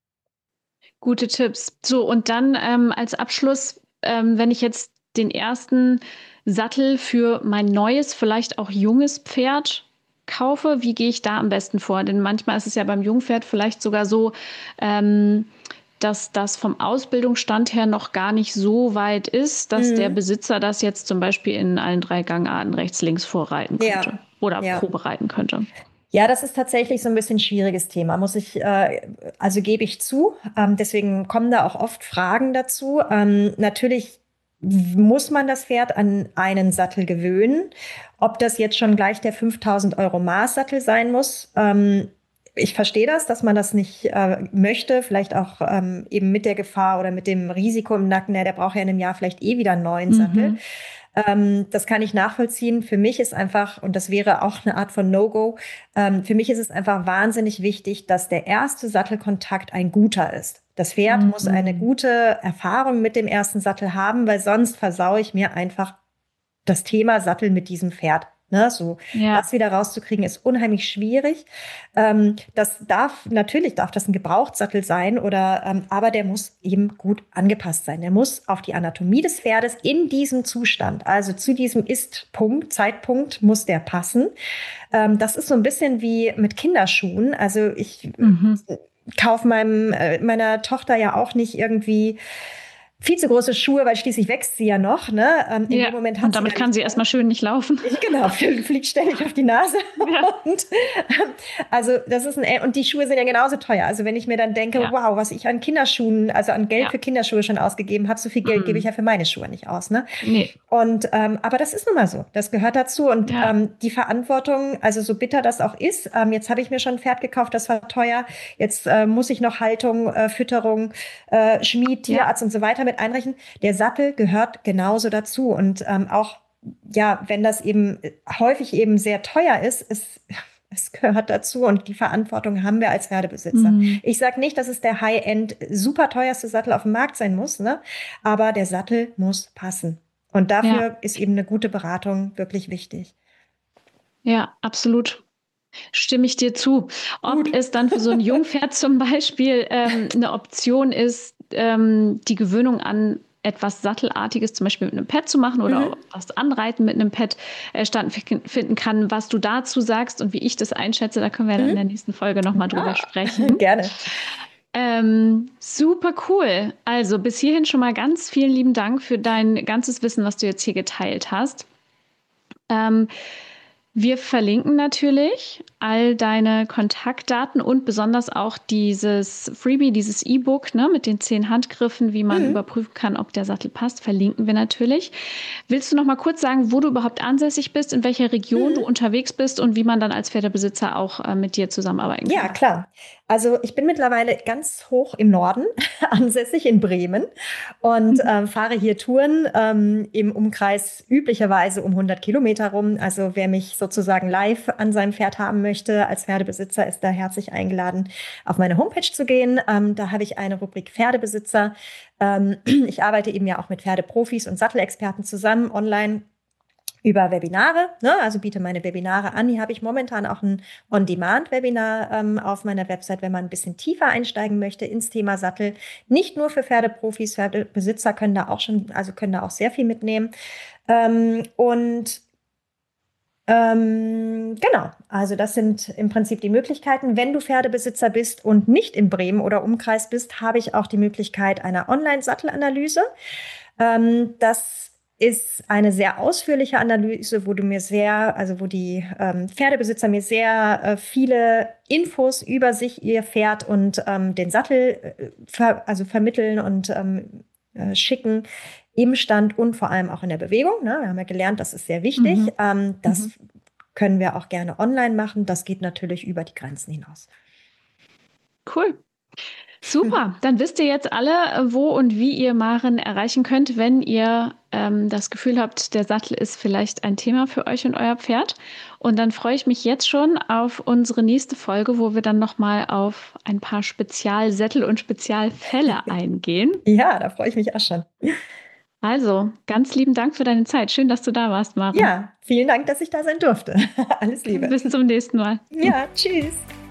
Gute Tipps. So, und dann ähm, als Abschluss, ähm, wenn ich jetzt den ersten Sattel für mein neues, vielleicht auch junges Pferd kaufe, wie gehe ich da am besten vor? Denn manchmal ist es ja beim Jungpferd vielleicht sogar so, ähm, dass das vom Ausbildungsstand her noch gar nicht so weit ist, dass mhm. der Besitzer das jetzt zum Beispiel in allen drei Gangarten rechts, links vorreiten könnte ja. oder ja. Probe reiten könnte. Ja, das ist tatsächlich so ein bisschen ein schwieriges Thema, muss ich, äh, also gebe ich zu. Ähm, deswegen kommen da auch oft Fragen dazu. Ähm, natürlich muss man das Pferd an einen Sattel gewöhnen. Ob das jetzt schon gleich der fünftausend Euro Maßsattel sein muss, ähm, ich verstehe das, dass man das nicht äh, möchte, vielleicht auch ähm, eben mit der Gefahr oder mit dem Risiko im Nacken, ja, der braucht ja in einem Jahr vielleicht eh wieder einen neuen mhm. Sattel. Ähm, das kann ich nachvollziehen. Für mich ist einfach, und das wäre auch eine Art von No-Go, ähm, für mich ist es einfach wahnsinnig wichtig, dass der erste Sattelkontakt ein guter ist. Das Pferd mhm. muss eine gute Erfahrung mit dem ersten Sattel haben, weil sonst versaue ich mir einfach das Thema Sattel mit diesem Pferd. Ne, so ja. das wieder rauszukriegen, ist unheimlich schwierig. Ähm, das darf, natürlich darf das ein Gebrauchtssattel sein, oder, ähm, aber der muss eben gut angepasst sein. Der muss auf die Anatomie des Pferdes in diesem Zustand, also zu diesem Ist-Punkt, Zeitpunkt, muss der passen. Ähm, das ist so ein bisschen wie mit Kinderschuhen. Also ich mhm. kaufe meinem, äh, meiner Tochter ja auch nicht irgendwie viel zu große Schuhe, weil schließlich wächst sie ja noch. Ne? Ähm, in ja, dem Moment hat und damit sie kann sie erstmal schön nicht laufen. Genau, fliegt ständig auf die Nase. Ja. Und, ähm, also das ist ein, und die Schuhe sind ja genauso teuer. Also wenn ich mir dann denke, ja. wow, was ich an Kinderschuhen, also an Geld ja. für Kinderschuhe schon ausgegeben habe, so viel Geld mhm. gebe ich ja für meine Schuhe nicht aus. Ne? Nee. Und ähm, aber das ist nun mal so. Das gehört dazu. Und ja. ähm, die Verantwortung, also so bitter das auch ist, ähm, jetzt habe ich mir schon ein Pferd gekauft, das war teuer. Jetzt äh, muss ich noch Haltung, äh, Fütterung, äh, Schmied, Tierarzt ja. und so weiter mit einrechnen. Der Sattel gehört genauso dazu. Und ähm, auch, ja, wenn das eben häufig eben sehr teuer ist, es, es gehört dazu und die Verantwortung haben wir als Pferdebesitzer. Mhm. Ich sage nicht, dass es der High-End super teuerste Sattel auf dem Markt sein muss, ne? Aber der Sattel muss passen. Und dafür ja. ist eben eine gute Beratung wirklich wichtig. Ja, absolut. Stimme ich dir zu. Ob Gut. es dann für so ein Jungpferd zum Beispiel ähm, eine Option ist, ähm, die Gewöhnung an etwas Sattelartiges zum Beispiel mit einem Pad zu machen oder mhm. das Anreiten mit einem Pad äh, stattfinden kann. Was du dazu sagst und wie ich das einschätze, da können wir dann mhm. in der nächsten Folge nochmal drüber ah. sprechen. Gerne. Ähm, super cool. Also bis hierhin schon mal ganz vielen lieben Dank für dein ganzes Wissen, was du jetzt hier geteilt hast. Ähm, Wir verlinken natürlich all deine Kontaktdaten und besonders auch dieses Freebie, dieses E-Book, ne, mit den zehn Handgriffen, wie man mhm. überprüfen kann, ob der Sattel passt, verlinken wir natürlich. Willst du noch mal kurz sagen, wo du überhaupt ansässig bist, in welcher Region mhm. du unterwegs bist und wie man dann als Pferdebesitzer auch äh, mit dir zusammenarbeiten kann? Ja, klar. Also ich bin mittlerweile ganz hoch im Norden ansässig in Bremen und mhm. ähm, fahre hier Touren ähm, im Umkreis üblicherweise um hundert Kilometer rum. Also wer mich sozusagen live an seinem Pferd haben möchte als Pferdebesitzer, ist da herzlich eingeladen, auf meine Homepage zu gehen. Ähm, da habe ich eine Rubrik Pferdebesitzer. Ähm, ich arbeite eben ja auch mit Pferdeprofis und Sattelexperten zusammen online über Webinare, ne? Also biete meine Webinare an. Hier habe ich momentan auch ein On-Demand-Webinar ähm, auf meiner Website, wenn man ein bisschen tiefer einsteigen möchte ins Thema Sattel. Nicht nur für Pferdeprofis, Pferdebesitzer können da auch schon, also können da auch sehr viel mitnehmen. Ähm, und ähm, genau, also das sind im Prinzip die Möglichkeiten. Wenn du Pferdebesitzer bist und nicht in Bremen oder Umkreis bist, habe ich auch die Möglichkeit einer Online-Sattelanalyse. Ähm, das ist eine sehr ausführliche Analyse, wo du mir sehr, also wo die ähm, Pferdebesitzer mir sehr äh, viele Infos über sich, ihr Pferd und ähm, den Sattel äh, ver also vermitteln und ähm, äh, schicken im Stand und vor allem auch in der Bewegung. Ne? Wir haben ja gelernt, das ist sehr wichtig. Mhm. Ähm, das mhm. können wir auch gerne online machen. Das geht natürlich über die Grenzen hinaus. Cool. Super, dann wisst ihr jetzt alle, wo und wie ihr Maren erreichen könnt, wenn ihr ähm, das Gefühl habt, der Sattel ist vielleicht ein Thema für euch und euer Pferd. Und dann freue ich mich jetzt schon auf unsere nächste Folge, wo wir dann nochmal auf ein paar Spezialsättel und Spezialfälle eingehen. Ja, da freue ich mich auch schon. Also, ganz lieben Dank für deine Zeit. Schön, dass du da warst, Maren. Ja, vielen Dank, dass ich da sein durfte. Alles Liebe. Bis zum nächsten Mal. Ja, tschüss.